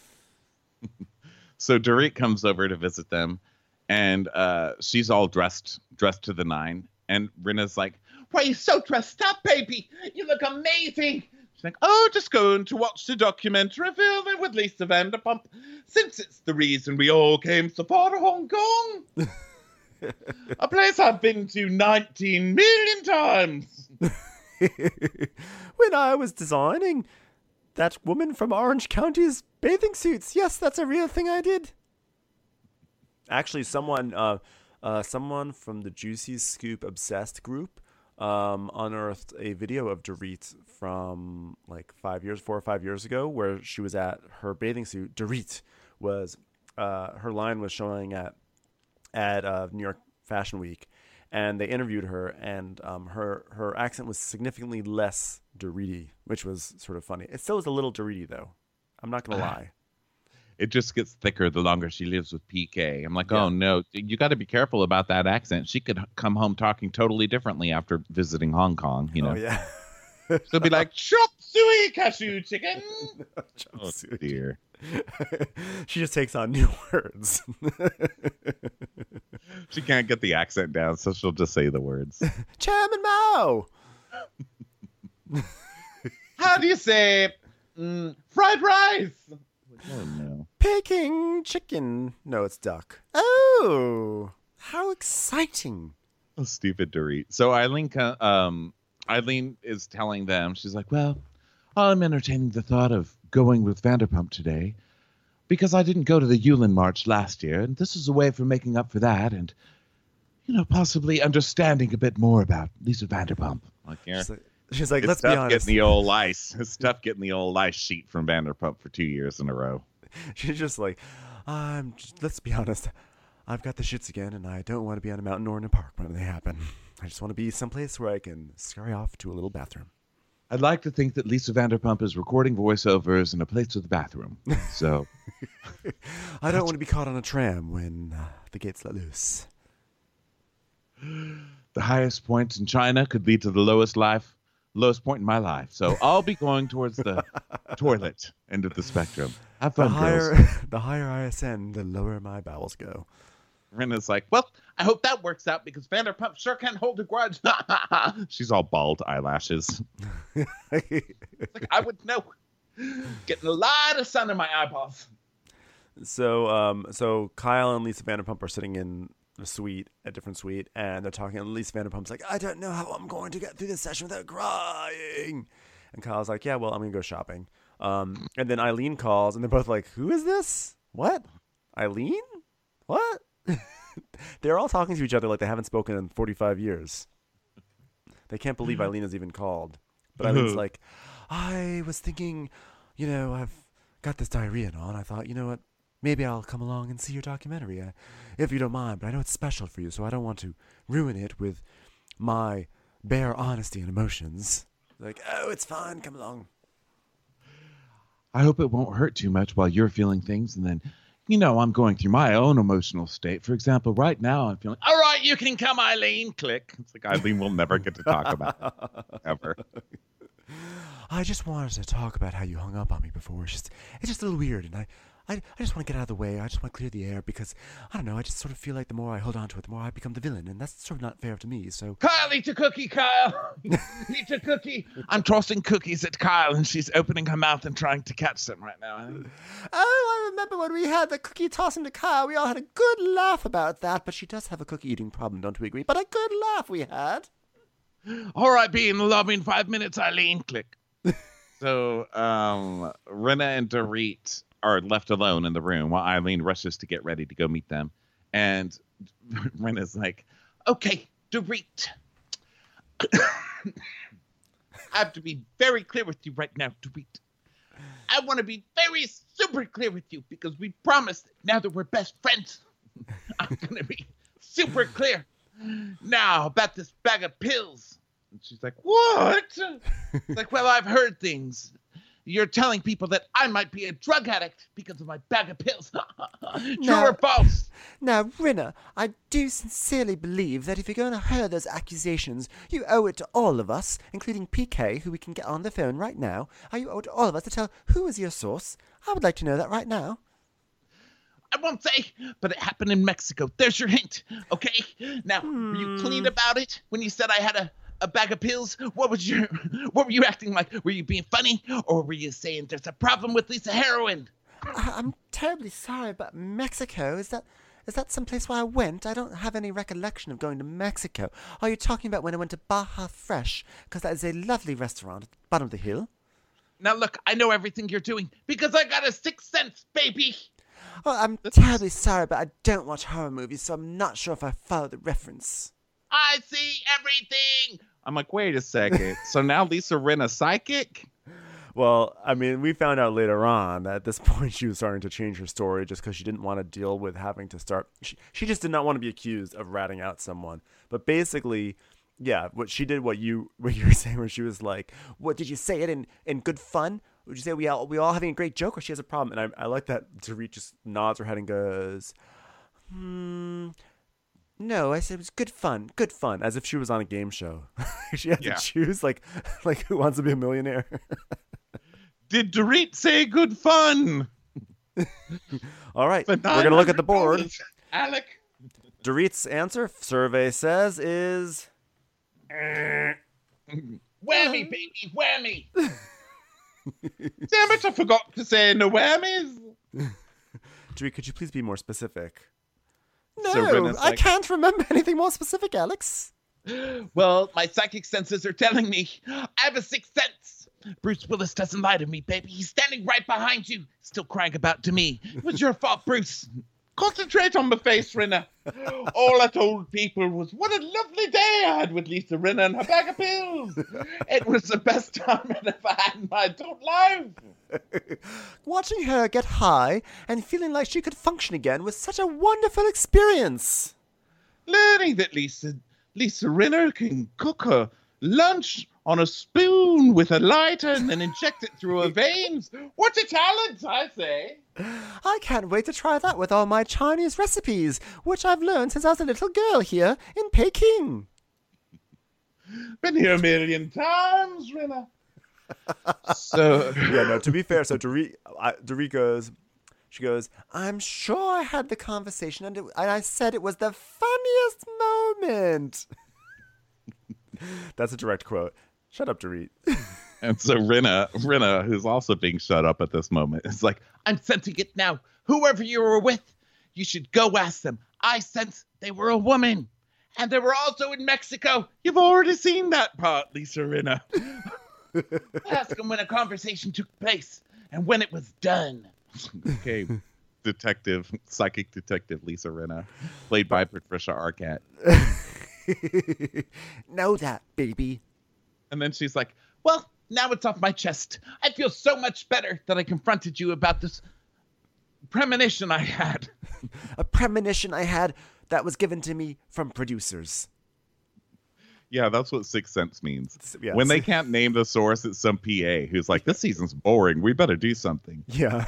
So Dorit comes over to visit them, and uh, she's all dressed dressed to the nine. And Rena's like, why are you so dressed up, baby? You look amazing. She's like, oh, just going to watch the documentary film with Lisa Vanderpump, since it's the reason we all came so far to Hong Kong. A place I've been to nineteen million times. When I was designing that woman from Orange County's bathing suits. Yes, that's a real thing I did. Actually, someone uh, uh, someone from the Juicy Scoop Obsessed group um, unearthed a video of Dorit from like five years, four or five years ago, where she was at her bathing suit. Dorit was, uh, her line was showing at at uh, New York Fashion Week, and they interviewed her, and um, her her accent was significantly less Doriti, which was sort of funny. It still is a little Doriti, though. I'm not gonna lie. It just gets thicker the longer she lives with P K. I'm like, Yeah. oh no, you got to be careful about that accent. She could come home talking totally differently after visiting Hong Kong. You know, Oh yeah. she'll be like, chop suey cashew chicken. Chop Oh suey. dear. She just takes on new words. She can't get the accent down, so she'll just say the words. Chairman Mao! How do you say mm, fried rice? Oh, no. Peking chicken. No, it's duck. Oh, how exciting. Oh, stupid Dorit. So Eileen, co- um, Eileen is telling them, she's like, well, I'm entertaining the thought of going with Vanderpump today because I didn't go to the Yulin March last year, and this is a way for making up for that and, you know, possibly understanding a bit more about Lisa Vanderpump. Like, yeah. She's like, she's like It's let's be tough honest. getting the old ice. It's tough getting the old ice sheet from Vanderpump for two years in a row. She's just like, I'm. Just, let's be honest. I've got the shits again, and I don't want to be on a mountain or in a park when they happen. I just want to be someplace where I can scurry off to a little bathroom. I'd like to think that Lisa Vanderpump is recording voiceovers in a place with a bathroom. So I don't want to be caught on a tram when uh, the gates let loose. the highest point in China could lead to the lowest life, lowest point in my life. So I'll be going towards the toilet end of the spectrum. Have The fun, higher, girls. the higher I ascend, the lower my bowels go. Rena's like, well, I hope that works out because Vanderpump sure can't hold a grudge. She's all bald eyelashes. Like, I would know. Getting a lot of sun in my eyeballs. So, um, so Kyle and Lisa Vanderpump are sitting in a suite, a different suite, and they're talking. And Lisa Vanderpump's like, "I don't know how I'm going to get through this session without crying." And Kyle's like, "Yeah, well, I'm gonna go shopping." Um, and then Eileen calls, and they're both like, "Who is this? What? Eileen? What?" They're all talking to each other like they haven't spoken in forty-five years. They can't believe Eileen has even called. But Eileen's like, "I was thinking, you know, I've got this diarrhea and all, and I thought, you know what? Maybe I'll come along and see your documentary, uh, if you don't mind. But I know it's special for you, so I don't want to ruin it with my bare honesty and emotions." Like, "Oh, it's fine. Come along." I hope it won't hurt too much while you're feeling things, and then, you know, I'm going through my own emotional state. For example, right now I'm feeling, all right, you can come, Eileen. Click. It's like Eileen will never get to talk about it, ever. I just wanted to talk about how you hung up on me before. It's just, it's just a little weird, and I, I, I just want to get out of the way. I just want to clear the air because, I don't know, I just sort of feel like the more I hold on to it, the more I become the villain, and that's sort of not fair to me, so... Kyle, eat a cookie, Kyle. Eat a cookie. I'm tossing cookies at Kyle, and she's opening her mouth and trying to catch them right now. Oh, I remember when we had the cookie tossing to Kyle. We all had a good laugh about that, but she does have a cookie eating problem, don't we agree? But a good laugh we had. All right, be in the lobby in five minutes, Eileen. Click. So, um, Rena and Dorit are left alone in the room while Eileen rushes to get ready to go meet them. And Rena's like, okay, Dorit. I have to be very clear with you right now, Dorit. I want to be very super clear with you because we promised now that we're best friends. I'm going to be super clear now about this bag of pills. And she's like, what? It's like, well, I've heard things. You're telling people that I might be a drug addict because of my bag of pills. True No. or false? Now, Rinna, I do sincerely believe that if you're going to hurl those accusations, you owe it to all of us, including P K, who we can get on the phone right now. You owe it to all of us to tell who is your source. I would like to know that right now. I won't say, but it happened in Mexico. There's your hint, okay? Now, were you clean about it when you said I had a, a bag of pills? What was your, what were you acting like? Were you being funny, or were you saying there's a problem with Lisa Heroin? I- I'm terribly sorry, but Mexico, is that is that someplace where I went? I don't have any recollection of going to Mexico. Are you talking about when I went to Baja Fresh? Because that is a lovely restaurant at the bottom of the hill. Now, look, I know everything you're doing because I got a sixth sense, baby. Oh, I'm terribly sorry, but I don't watch horror movies, so I'm not sure if I follow the reference. I see everything. I'm like, wait a second. So now Lisa Rinna's psychic? Well, I mean, we found out later on that at this point she was starting to change her story just because she didn't want to deal with having to start. She, she just did not want to be accused of ratting out someone. But basically, yeah, what she did, what you what you were saying, where she was like, "What did you say it in, in good fun? Would you say we all we all having a great joke, or she has a problem?" And I I like that Dorit just nods her head and goes, "Hmm." No, I said it was good fun, good fun, as if she was on a game show. She had Yeah. to choose, like, like Who Wants to Be a Millionaire? Did Dorit say good fun? All right, we're going to look at the board. Alec. Dorit's answer, survey says, is... Whammy, baby, whammy. Damn it, I forgot to say no whammies. Dorit, could you please be more specific? No, So Rena's I like- can't remember anything more specific, Alex. Well, my psychic senses are telling me I have a sixth sense. Bruce Willis doesn't lie to me, baby. He's standing right behind you, still crying about to me. It was your fault, Bruce. Concentrate on my face, Rinna. All I told people was what a lovely day I had with Lisa Rinna and her bag of pills. It was the best time I'd ever had in my adult life. Watching her get high and feeling like she could function again was such a wonderful experience. Learning that Lisa Lisa Rinna can cook her lunch on a spoon with a lighter and then inject it through her veins. What a talent, I say. I can't wait to try that with all my Chinese recipes, which I've learned since I was a little girl here in Peking. Been here a million times, Rinna. So, Yeah, no, to be fair, so Dorit, I, Dorit goes, she goes, I'm sure I had the conversation and, it, and I said it was the funniest moment. That's a direct quote. Shut up, Dorit. and so Rinna, Rinna, who's also being shut up at this moment, is like, I'm sensing it now. Whoever you were with, you should go ask them. I sense they were a woman. And they were also in Mexico. You've already seen that part, Lisa Rinna. Ask them when a conversation took place and when it was done. Okay, detective, psychic detective Lisa Rinna, played by Patricia Arquette. Know that, baby. And then she's like, well, now it's off my chest. I feel so much better that I confronted you about this premonition I had. A premonition I had that was given to me from producers. Yeah, that's what Sixth Sense means. Yes. When they can't name the source, it's some P A who's like, this season's boring. We better do something. Yeah.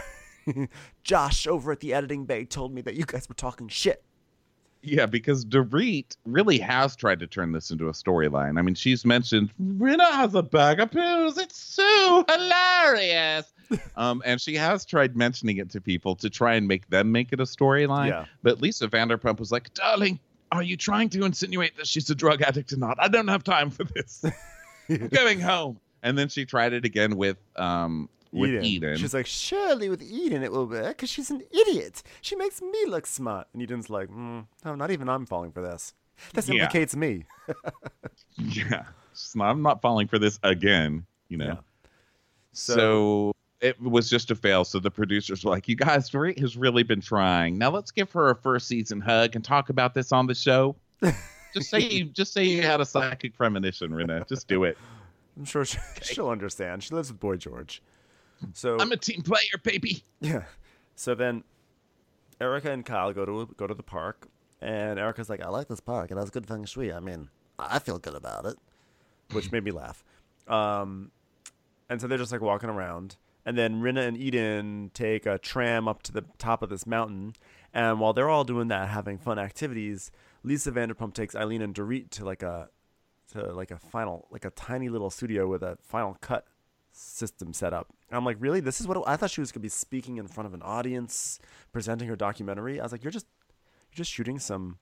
Josh over at the editing bay told me that you guys were talking shit. Yeah, because Dorit really has tried to turn this into a storyline. I mean, she's mentioned, Rinna has a bag of pills. It's so hilarious. um, and she has tried mentioning it to people to try and make them make it a storyline. Yeah. But Lisa Vanderpump was like, darling, are you trying to insinuate that she's a drug addict or not? I don't have time for this. I'm going home. And then she tried it again with um with Eden. Eden. She's like, surely with Eden it will work because she's an idiot. She makes me look smart. And Eden's like, mm, no, not even I'm falling for this. This Yeah. implicates me. Yeah. She's not- I'm not falling for this again, you know. Yeah. So, So- it was just a fail. So the producers were like, you guys, Dorit has really been trying. Now let's give her a first season hug and talk about this on the show. Just say you just say you had a psychic premonition, Rinna. Just do it. I'm sure she, she'll understand. She lives with Boy George. So I'm a team player, baby. yeah. So then Erica and Kyle go to go to the park, and Erica's like, I like this park. It has good feng shui. I mean, I feel good about it, which made me laugh. Um, and so they're just like walking around. And then Rinna and Eden take a tram up to the top of this mountain. And while they're all doing that, having fun activities, Lisa Vanderpump takes Eileen and Dorit to like a to like a final, like a tiny little studio with a Final Cut system set up. And I'm like, really? This is what it, I thought she was gonna be speaking in front of an audience, presenting her documentary. I was like, you're just you're just shooting some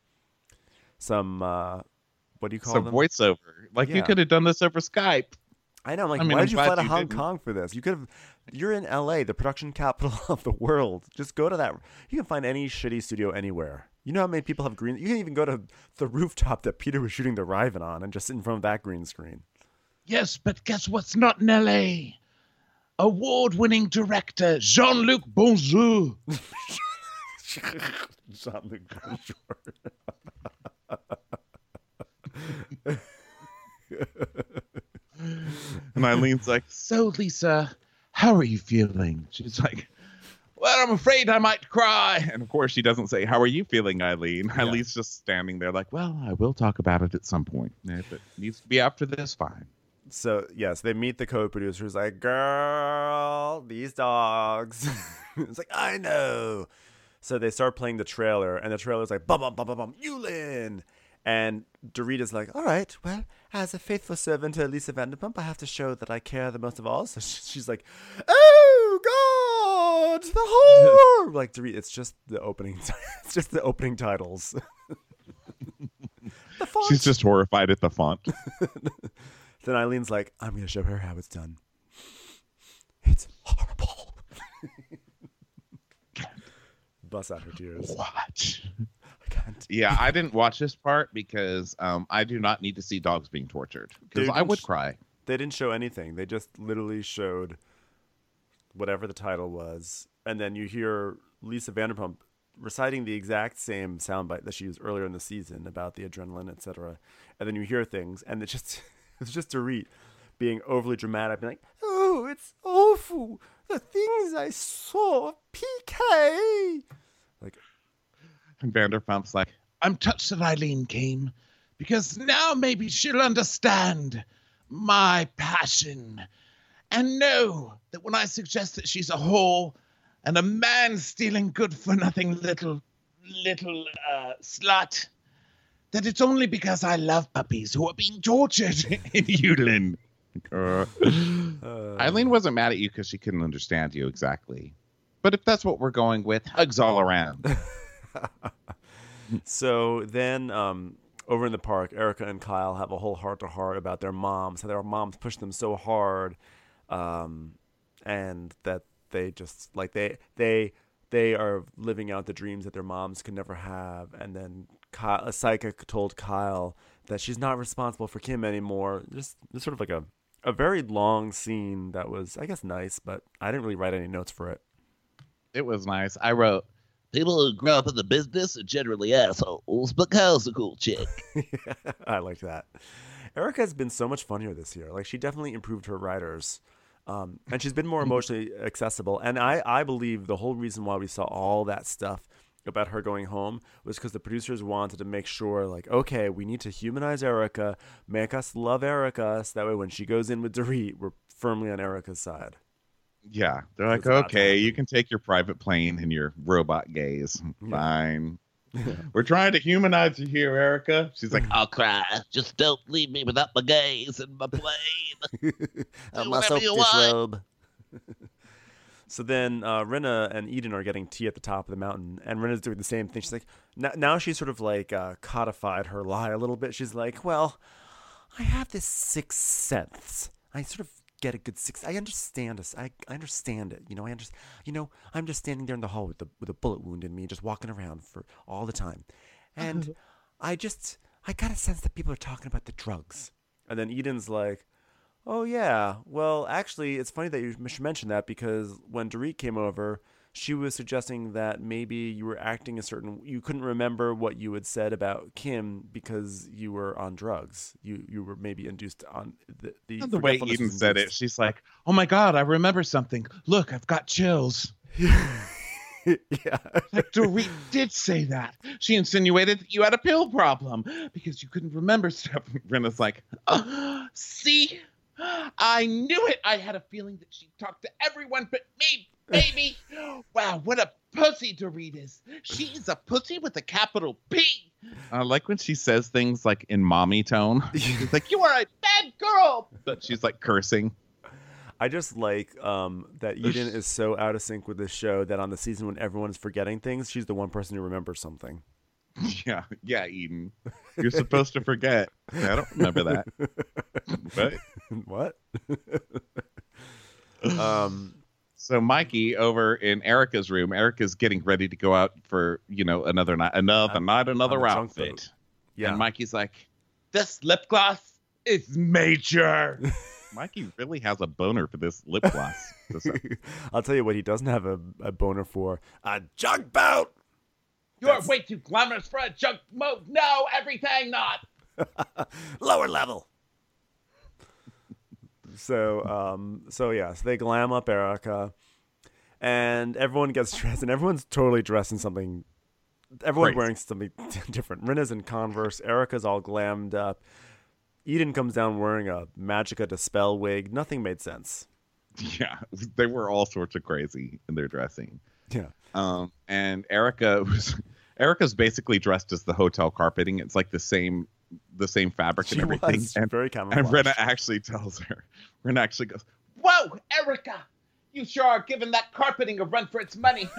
some uh, what do you call Some them? voiceover. Like Yeah. you could have done this over Skype. I know. I'm like, I mean, why I'm did you glad fly to you Hong didn't. Kong for this? You could have. You're in L A, the production capital of the world. Just go to that. You can find any shitty studio anywhere. You know how many people have green. You can even go to the rooftop that Peter was shooting the Riven on and just sit in front of that green screen. Yes, but guess what's not in L A? Award-winning director Jean-Luc Bonjour. Jean-Luc And Eileen's like, so Lisa, how are you feeling? She's like, well, I'm afraid I might cry. And of course she doesn't say, how are you feeling, Eileen? Yeah. Eileen's just standing there like, well, I will talk about it at some point. If it needs to be after this, fine. So, yes, they meet the co-producer who's like, girl, these dogs. It's like, I know. So they start playing the trailer, and the trailer's like, bum, bum, bum, bum, bum, Yulin. And Dorita's like, all right, well, as a faithful servant to Lisa Vanderpump, I have to show that I care the most of all. So she's like, oh, blood, the whore. Like to read, it's just the opening. It's just the opening titles. The font. She's just horrified at the font. Then Eileen's like, I'm going to show her how it's done. It's horrible. Bust out her tears. Watch. I can't. Yeah, I didn't watch this part because um, I do not need to see dogs being tortured. Because They I would didn't sh- cry. They didn't show anything. They just literally showed whatever the title was. And then you hear Lisa Vanderpump reciting the exact same soundbite that she used earlier in the season about the adrenaline, et cetera. And then you hear things, and it's just it's just Dorit being overly dramatic, being like, "Oh, it's awful. The things I saw, P K." Like, And Vanderpump's like, I'm touched that Eileen came because now maybe she'll understand my passion and know that when I suggest that she's a whore and a man-stealing good-for-nothing little, little uh, slut, that it's only because I love puppies who are being tortured in Yulin. Uh, uh, Eileen wasn't mad at you because she couldn't understand you exactly. But if that's what we're going with, hugs all around. So then um, over in the park, Erica and Kyle have a whole heart-to-heart about their moms, how their moms pushed them so hard, um, and that they just, like, they they they are living out the dreams that their moms could never have. And then Kyle, a psychic told Kyle that she's not responsible for Kim anymore. Just, just sort of like a, a very long scene that was, I guess, nice, but I didn't really write any notes for it. It was nice. I wrote, people who grow up in the business are generally assholes, but Kyle's a cool chick. I like that. Erica has been so much funnier this year. Like, she definitely improved her writers. Um, and she's been more emotionally accessible. And I, I believe the whole reason why we saw all that stuff about her going home was because the producers wanted to make sure, like, okay, we need to humanize Erica, make us love Erica, so that way when she goes in with Dorit, we're firmly on Erica's side. Yeah. They're like, It's about okay, time. you can take your private plane and your robot gaze. Yeah. Fine. We're trying to humanize you here, Erica. She's like, I'll cry. Just don't leave me without my gaze and my plane. Uh, Do my whatever soap you dish want. robe. So then uh, Rinna and Eden are getting tea at the top of the mountain, and Rinna's doing the same thing. She's like, now, now she's sort of like uh, codified her lie a little bit. She's like, well, I have this sixth sense. I sort of get a good sixth. I understand this. I, I understand it. You know, I understand. You know, I'm just standing there in the hall with the with a bullet wound in me, just walking around for all the time, and I just I got a sense that people are talking about the drugs. And then Eden's like, oh, yeah. Well, actually, it's funny that you should mention that because when Dorit came over, she was suggesting that maybe you were acting a certain... You couldn't remember what you had said about Kim because you were on drugs. You you were maybe induced on... The, the, the way forgetfulness Eden was said it, induced. she's like, oh my God, I remember something. Look, I've got chills. Yeah. Like, Dorit did say that. She insinuated that you had a pill problem because you couldn't remember stuff. Rinna's like, oh, see? I knew it. I had a feeling that she talked to everyone but me, baby. Wow, what a pussy Dorit is. She's a pussy with a capital P. I like when she says things like in mommy tone. She's like, you are a bad girl. But she's like cursing. I just like um, that Eden is so out of sync with this show that on the season when everyone's forgetting things, she's the one person who remembers something. Yeah, yeah, Eden. You're supposed to forget. I don't remember that. But What? um, so Mikey over in Erica's room, Erica's getting ready to go out for, you know, another night, another On- night, another on the junk outfit. boat. Yeah. And Mikey's like, this lip gloss is major. Mikey really has a boner for this lip gloss. I'll tell you what he doesn't have a, a boner for. A junk boat! You're That's- way too glamorous for a junk mode. No, everything not. Lower level. So, um, so yeah, so they glam up Erica, and everyone gets dressed, and everyone's totally dressed in something. Everyone's Crazy. wearing something different. Rinna's in Converse. Erica's all glammed up. Eden comes down wearing a Magica Dispel wig. Nothing made sense. Yeah, they were all sorts of crazy in their dressing. Yeah. Um, and Erica was Erica's basically dressed as the hotel carpeting. It's like the same the same fabric She and everything. was and, very and camouflaged. Rinna actually tells her. Rinna actually goes, "Whoa, Erica, You sure are giving that carpeting a run for its money.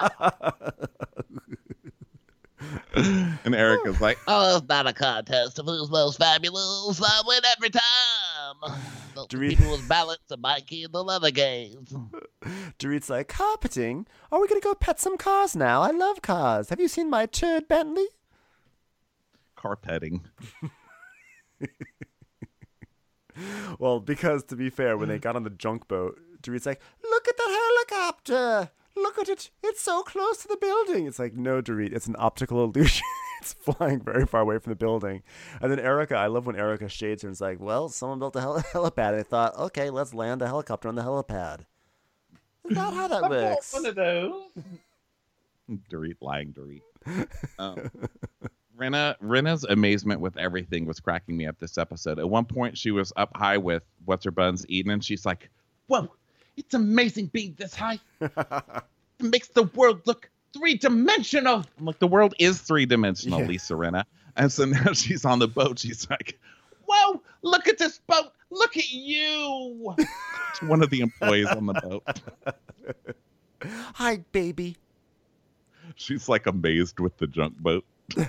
And Erica's like, Oh, it's not a contest of who's most fabulous. I win every time. Those Do we- people with balance and Mikey in the leather games. Dorit's like, carpeting? Are we going to go pet some cars now? I love cars. Have you seen my turd Bentley? carpeting. Well, because to be fair, when they got on the junk boat, Dorit's like, look at that helicopter. Look at it. It's so close to the building. It's like, no, Dorit, it's an optical illusion. It's flying very far away from the building. And then Erica, I love when Erica shades her and is like, well, someone built a hel- helipad. And I thought, okay, let's land a helicopter on the helipad. Is that how that works? One of those. Dorit lying, Dorit. Um, Rinna, Rinna's amazement with everything was cracking me up this episode. At one point, she was up high with what's her buns Eden, and she's like, "Whoa, it's amazing being this high. It makes the world look three-dimensional." I'm like, the world is three-dimensional, Yeah. Lisa Rinna. And so now she's on the boat. She's like, "Whoa, look at this boat. Look at you." To one of the employees on the boat. Hi, baby. She's like amazed with the junk boat.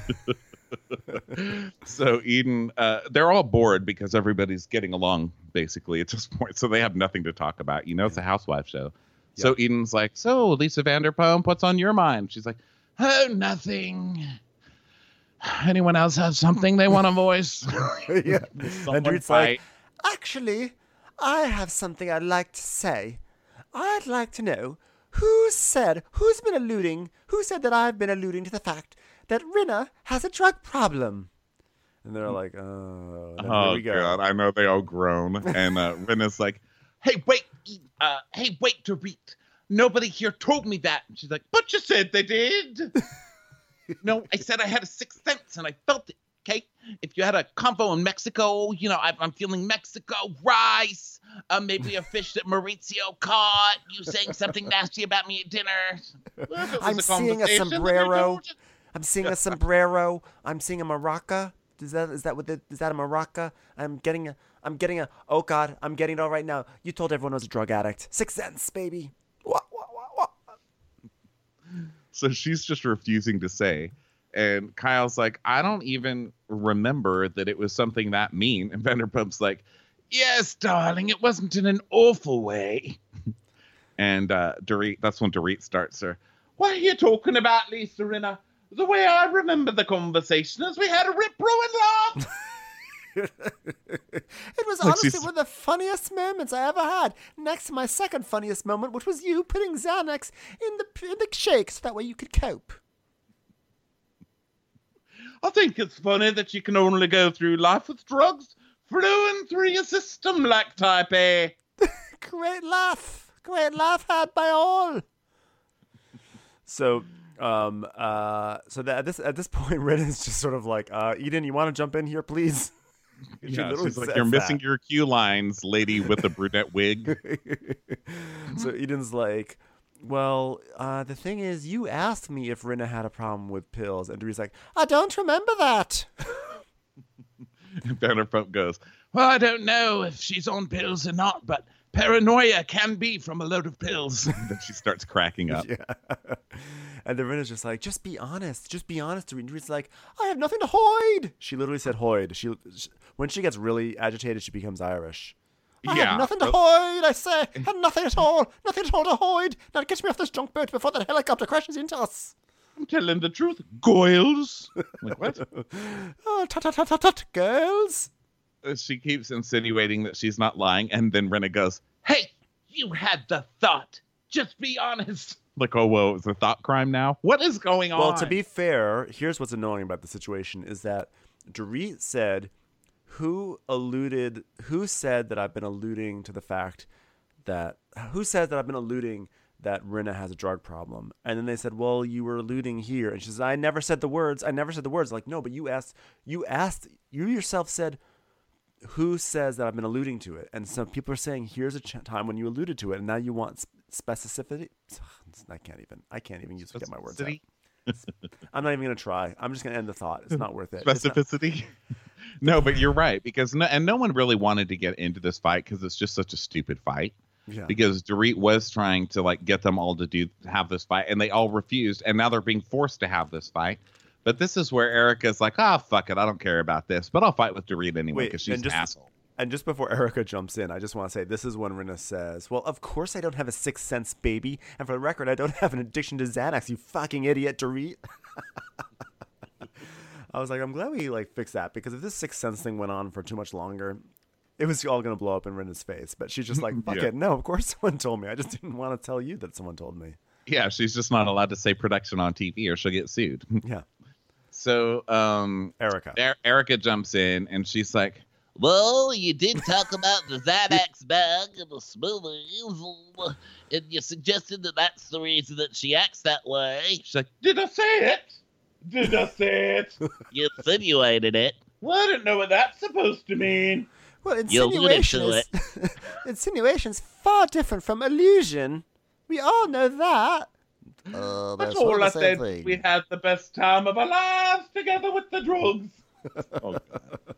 So Eden, uh, they're all bored because everybody's getting along basically at this point. So they have nothing to talk about. You know, it's a housewife show. So Yep. Eden's like, "So Lisa Vanderpump, what's on your mind?" She's like, "Oh, nothing. Anyone else have something they want to voice?" Yeah. Someone And Dorit's fight. like, actually, I have something I'd like to say. I'd like to know who said, who's been alluding, who said that I've been alluding to the fact that Rinna has a drug problem. And they're like, oh, and then here Oh we go. God, I know they all groan. And uh, Rinna's like, "Hey, wait, uh, hey, wait, Dorit. Nobody here told me that." And she's like, "But you said they did." "No, I said I had a sixth sense and I felt it. Okay, if you had a convo in Mexico, you know, I, I'm feeling Mexico rice. Uh, maybe a fish that Maurizio caught. You saying something nasty about me at dinner. Well, if it was I'm a seeing a conversation, then I sombrero. told you." I'm seeing a sombrero. I'm seeing a maraca. Is that is that what the, is that a maraca? I'm getting a I'm getting a oh God, I'm getting it all right now. You told everyone I was a drug addict. Sixth sense, baby. Wah, wah, wah, wah. So she's just refusing to say. And Kyle's like, "I don't even remember that it was something that mean." And Vanderpump's like, "Yes, darling, it wasn't in an awful way." And uh, Dorit, that's when Dorit starts her. "What are you talking about, Lisa Rinna? The way I remember the conversation is we had a rip-roaring laugh." It was Like honestly she's- one of the funniest moments I ever had. Next to my second funniest moment, which was you putting Xanax in the in the shake so that way you could cope. "I think it's funny that you can only go through life with drugs flowing through your system like type A." Great laugh. Great laugh had by all. So, um, uh, so that at this at this point, Rinna's just sort of like, uh, Eden, you want to jump in here, please? She Yeah, literally she's like, says "You're missing that. your cue lines, lady with the brunette wig." So Eden's like, well, uh, the thing is, you asked me if Rinna had a problem with pills, and Dorit's like, I don't remember that. And Vanderpump goes, "Well, I don't know if she's on pills or not, but paranoia can be from a load of pills." And then she starts cracking up. Yeah. And then Rinna's just like, just be honest. Just be honest. And Dorit's like, I have nothing to hide. She literally said hoid. She, she When she gets really agitated, she becomes Irish. I Yeah. have nothing to hide, I say. I have nothing at all. Nothing at all to hide. Now get me off this junk boat before that helicopter crashes into us. "I'm telling the truth, Goyles." Like, what? Oh, tut, tut, tut, tut, tut, girls. Uh, She keeps insinuating that she's not lying, and then Rinna goes, "Hey, you had the thought. Just be honest." Like, oh, whoa, it's a thought crime now? What is going on? Well, to be fair, here's what's annoying about the situation is that Dorit said, who alluded, who said that I've been alluding to the fact that, who said that I've been alluding that Rinna has a drug problem? And then they said, well, you were alluding here. And she says, I never said the words. I never said the words. Like, no, but you asked, you asked, you yourself said, who says that I've been alluding to it? And some people are saying, here's a ch- time when you alluded to it. And now you want sp- specificity. I can't even, I can't even use to get my words out. Specificity? I'm not even going to try. I'm just going to end the thought. It's not worth it. It's not- Specificity? No, but you're right, because no, and no one really wanted to get into this fight because it's just such a stupid fight. Yeah. because Dorit was trying to like get them all to do have this fight, and they all refused, and now they're being forced to have this fight. But this is where Erica's like, ah, fuck it, I don't care about this, but I'll fight with Dorit anyway Wait, because she's and just- an asshole. And just before Erica jumps in, I just want to say this is when Rinna says, well, of course I don't have a sixth sense, baby. And for the record, I don't have an addiction to Xanax, you fucking idiot, Dorit. I was like, I'm glad we like fixed that, because if this sixth sense thing went on for too much longer, it was all going to blow up in Rinna's face. But she's just like, fuck Yeah. it. No, of course someone told me. I just didn't want to tell you that someone told me. Yeah, she's just not allowed to say production on T V or she'll get sued. Yeah. So um, Erica. er- Erica jumps in and she's like, Well, you did talk about the Xanax bag and the smoothies, and you suggested that that's the reason that she acts that way. she's like, did I say it? Did I say it? You insinuated it. Well, I didn't know what that's supposed to mean. Well, You alluded insinuation to is, insinuation's far different from illusion. We all know that. Uh, That's all I said. We had the best time of our lives together with the drugs. Oh, God.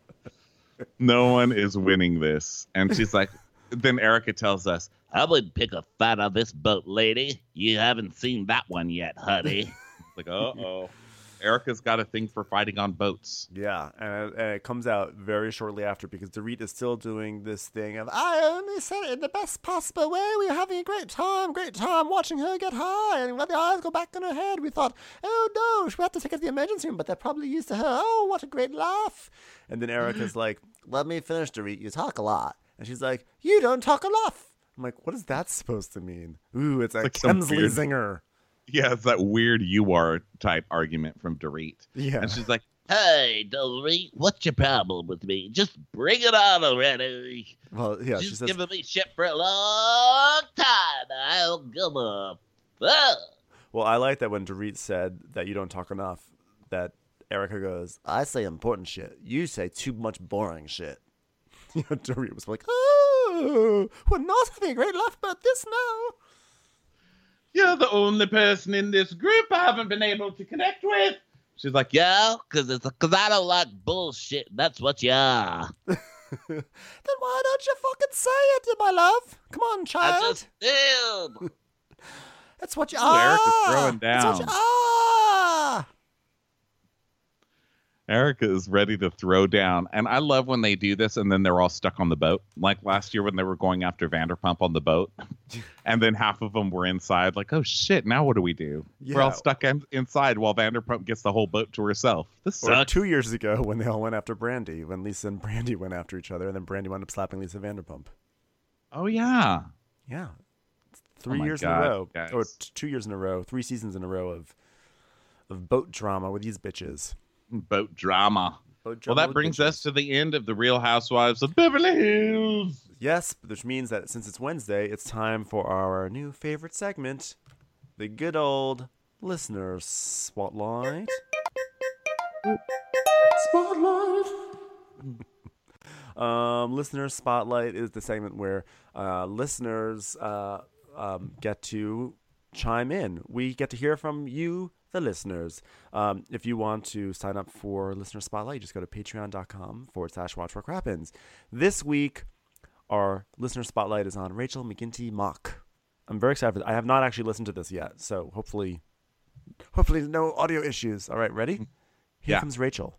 No one is winning this. And she's like, then Erica tells us, I would pick a fight on this boat, lady. You haven't seen that one yet, honey. like, uh-oh. Erica's got a thing for fighting on boats. Yeah, and, and it comes out very shortly after, because Dorit is still doing this thing of, I only said it in the best possible way. We were having a great time, great time watching her get high, and let the eyes go back in her head. We thought, oh no, we have to take her to the emergency room, but they're probably used to her. Oh, what a great laugh. And then Erica's like, let me finish, Dorit. You talk a lot. And she's like, you don't talk enough. I'm like, what is that supposed to mean? Ooh, it's, it's like, like some Kemsley weird- zinger. Yeah, it's that weird you are type argument from Dorit. Yeah. And she's like, Hey, Dory, what's your problem with me? Just bring it on already. Well, yeah, she She's says, giving me shit for a long time. I don't give a fuck. well, I like that when Dorit said that you don't talk enough, that Erica goes, I say important shit. You say too much boring shit. You know, Dorit was like, oh, we're not having a great laugh about this now. you're the only person in this group I haven't been able to connect with. She's like, yeah. Yeah, because it's because I don't like bullshit. That's what you are. Then why don't you fucking say it, my love? Come on, I child. just did. That's what you Ooh, are. Erica's throwing That's what you down. are. Erica is ready to throw down. And I love when they do this and then they're all stuck on the boat. Like last year when they were going after Vanderpump on the boat. And then half of them were inside. Like, oh, shit, now what do we do? We're all Yeah. stuck in- inside while Vanderpump gets the whole boat to herself. This Or sucks. two years ago when they all went after Brandy, when Lisa and Brandy went after each other, and then Brandy wound up slapping Lisa Vanderpump. Oh, yeah. Yeah. Three Oh my years God, in a row. guys. Or t- two years in a row. Three seasons in a row of of boat drama with these bitches. Boat drama. Boat Well, drama that with brings bitches. us to the end of The Real Housewives of Beverly Hills. Yes, which means that since it's Wednesday, it's time for our new favorite segment, the good old listener spotlight. Spotlight. um, listener spotlight is the segment where uh, listeners uh, um, get to chime in. We get to hear from you, the listeners. Um, if you want to sign up for listener spotlight, just go to patreon.com forward slash watch what crappens. This week, our listener spotlight is on Rachel McGinty Mock. I'm very excited. I have not actually listened to this yet, so hopefully, hopefully no audio issues. All right, ready? Here Yeah. comes Rachel.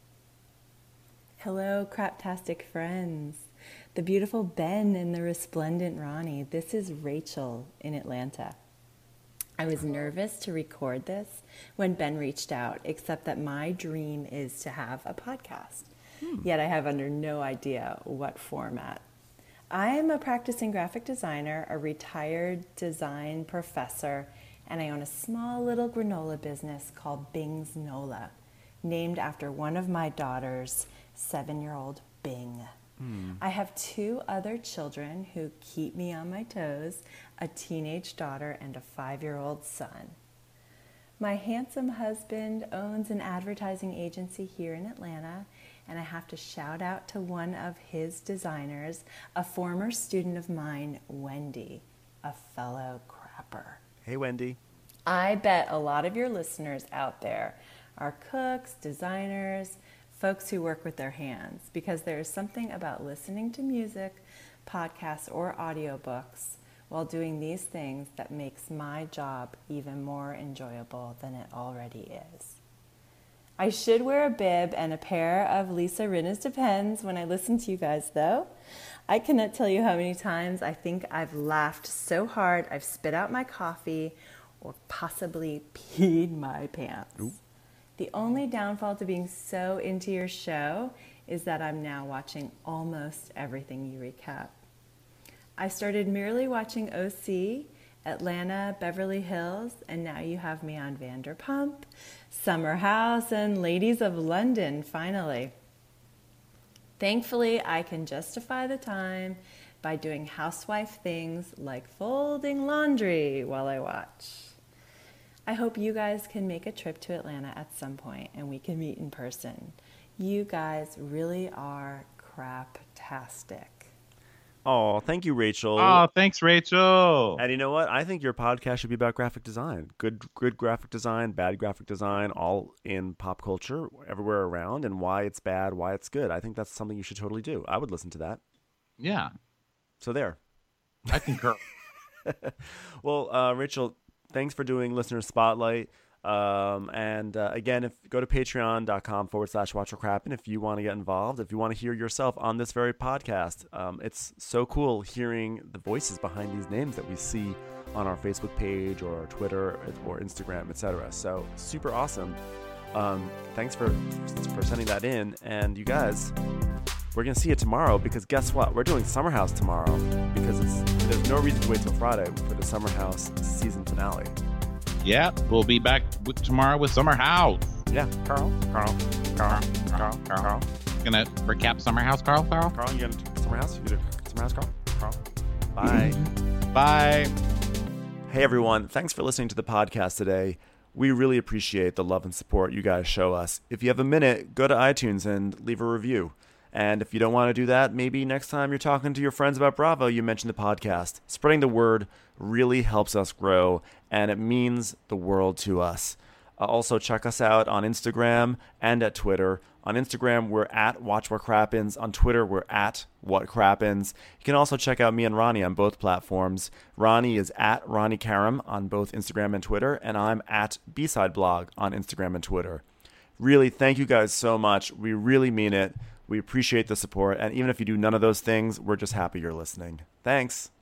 Hello, craptastic friends. The beautiful Ben and the resplendent Ronnie. This is Rachel in Atlanta. I was nervous to record this when Ben reached out, except that my dream is to have a podcast. Yet I have under no idea what format. I am a practicing graphic designer, a retired design professor, and I own a small little granola business called Bing's Nola, named after one of my daughters, seven-year-old Bing. I have two other children who keep me on my toes, a teenage daughter and a five-year-old son. My handsome husband owns an advertising agency here in Atlanta, and I have to shout out to one of his designers, a former student of mine, Wendy, a fellow crapper. Hey, Wendy. I bet a lot of your listeners out there are cooks, designers, folks who work with their hands, because there is something about listening to music, podcasts, or audiobooks while doing these things that makes my job even more enjoyable than it already is. I should wear a bib and a pair of Lisa Rinna's Depends when I listen to you guys, though. I cannot tell you how many times I think I've laughed so hard I've spit out my coffee or possibly peed my pants. Ooh. The only downfall to being so into your show is that I'm now watching almost everything you recap. I started merely watching O C, Atlanta, Beverly Hills, and now you have me on Vanderpump, Summer House, and Ladies of London, finally. Thankfully, I can justify the time by doing housewife things like folding laundry while I watch. I hope you guys can make a trip to Atlanta at some point and we can meet in person. You guys really are craptastic. Oh, thank you, Rachel. Oh, thanks, Rachel. And you know what? I think your podcast should be about graphic design. Good good graphic design, bad graphic design, all in pop culture, everywhere around, and why it's bad, why it's good. I think that's something you should totally do. I would listen to that. Yeah. So there. I concur. Well, uh, Rachel, thanks for doing Listener Spotlight. Um, and uh, again, if go to patreon.com forward slash watch or crap. And if you want to get involved, if you want to hear yourself on this very podcast, um, it's so cool hearing the voices behind these names that we see on our Facebook page or our Twitter or Instagram, et cetera. So super awesome. Um, thanks for, for sending that in. And you guys, we're going to see you tomorrow because guess what? We're doing Summer House tomorrow because it's, there's no reason to wait till Friday for the Summer House season finale. Yeah, we'll be back with, tomorrow with Summer House. Yeah, Carl, Carl, Carl, Carl, Carl, Carl. Gonna recap Summer House, Carl, Carl? Carl, you gonna do Summer House? You gonna do Summer House, Carl? Carl? Bye. Bye. Hey, everyone. Thanks for listening to the podcast today. We really appreciate the love and support you guys show us. If you have a minute, go to iTunes and leave a review. And if you don't want to do that, maybe next time you're talking to your friends about Bravo, you mention the podcast. Spreading the word really helps us grow, and it means the world to us. Uh, also, check us out on Instagram and at Twitter. On Instagram, we're at Watch What Crappens. On Twitter, we're at What Crappens. You can also check out me and Ronnie on both platforms. Ronnie is at Ronnie Karam on both Instagram and Twitter, and I'm at B-Side Blog on Instagram and Twitter. Really, thank you guys so much. We really mean it. We appreciate the support, and even if you do none of those things, we're just happy you're listening. Thanks.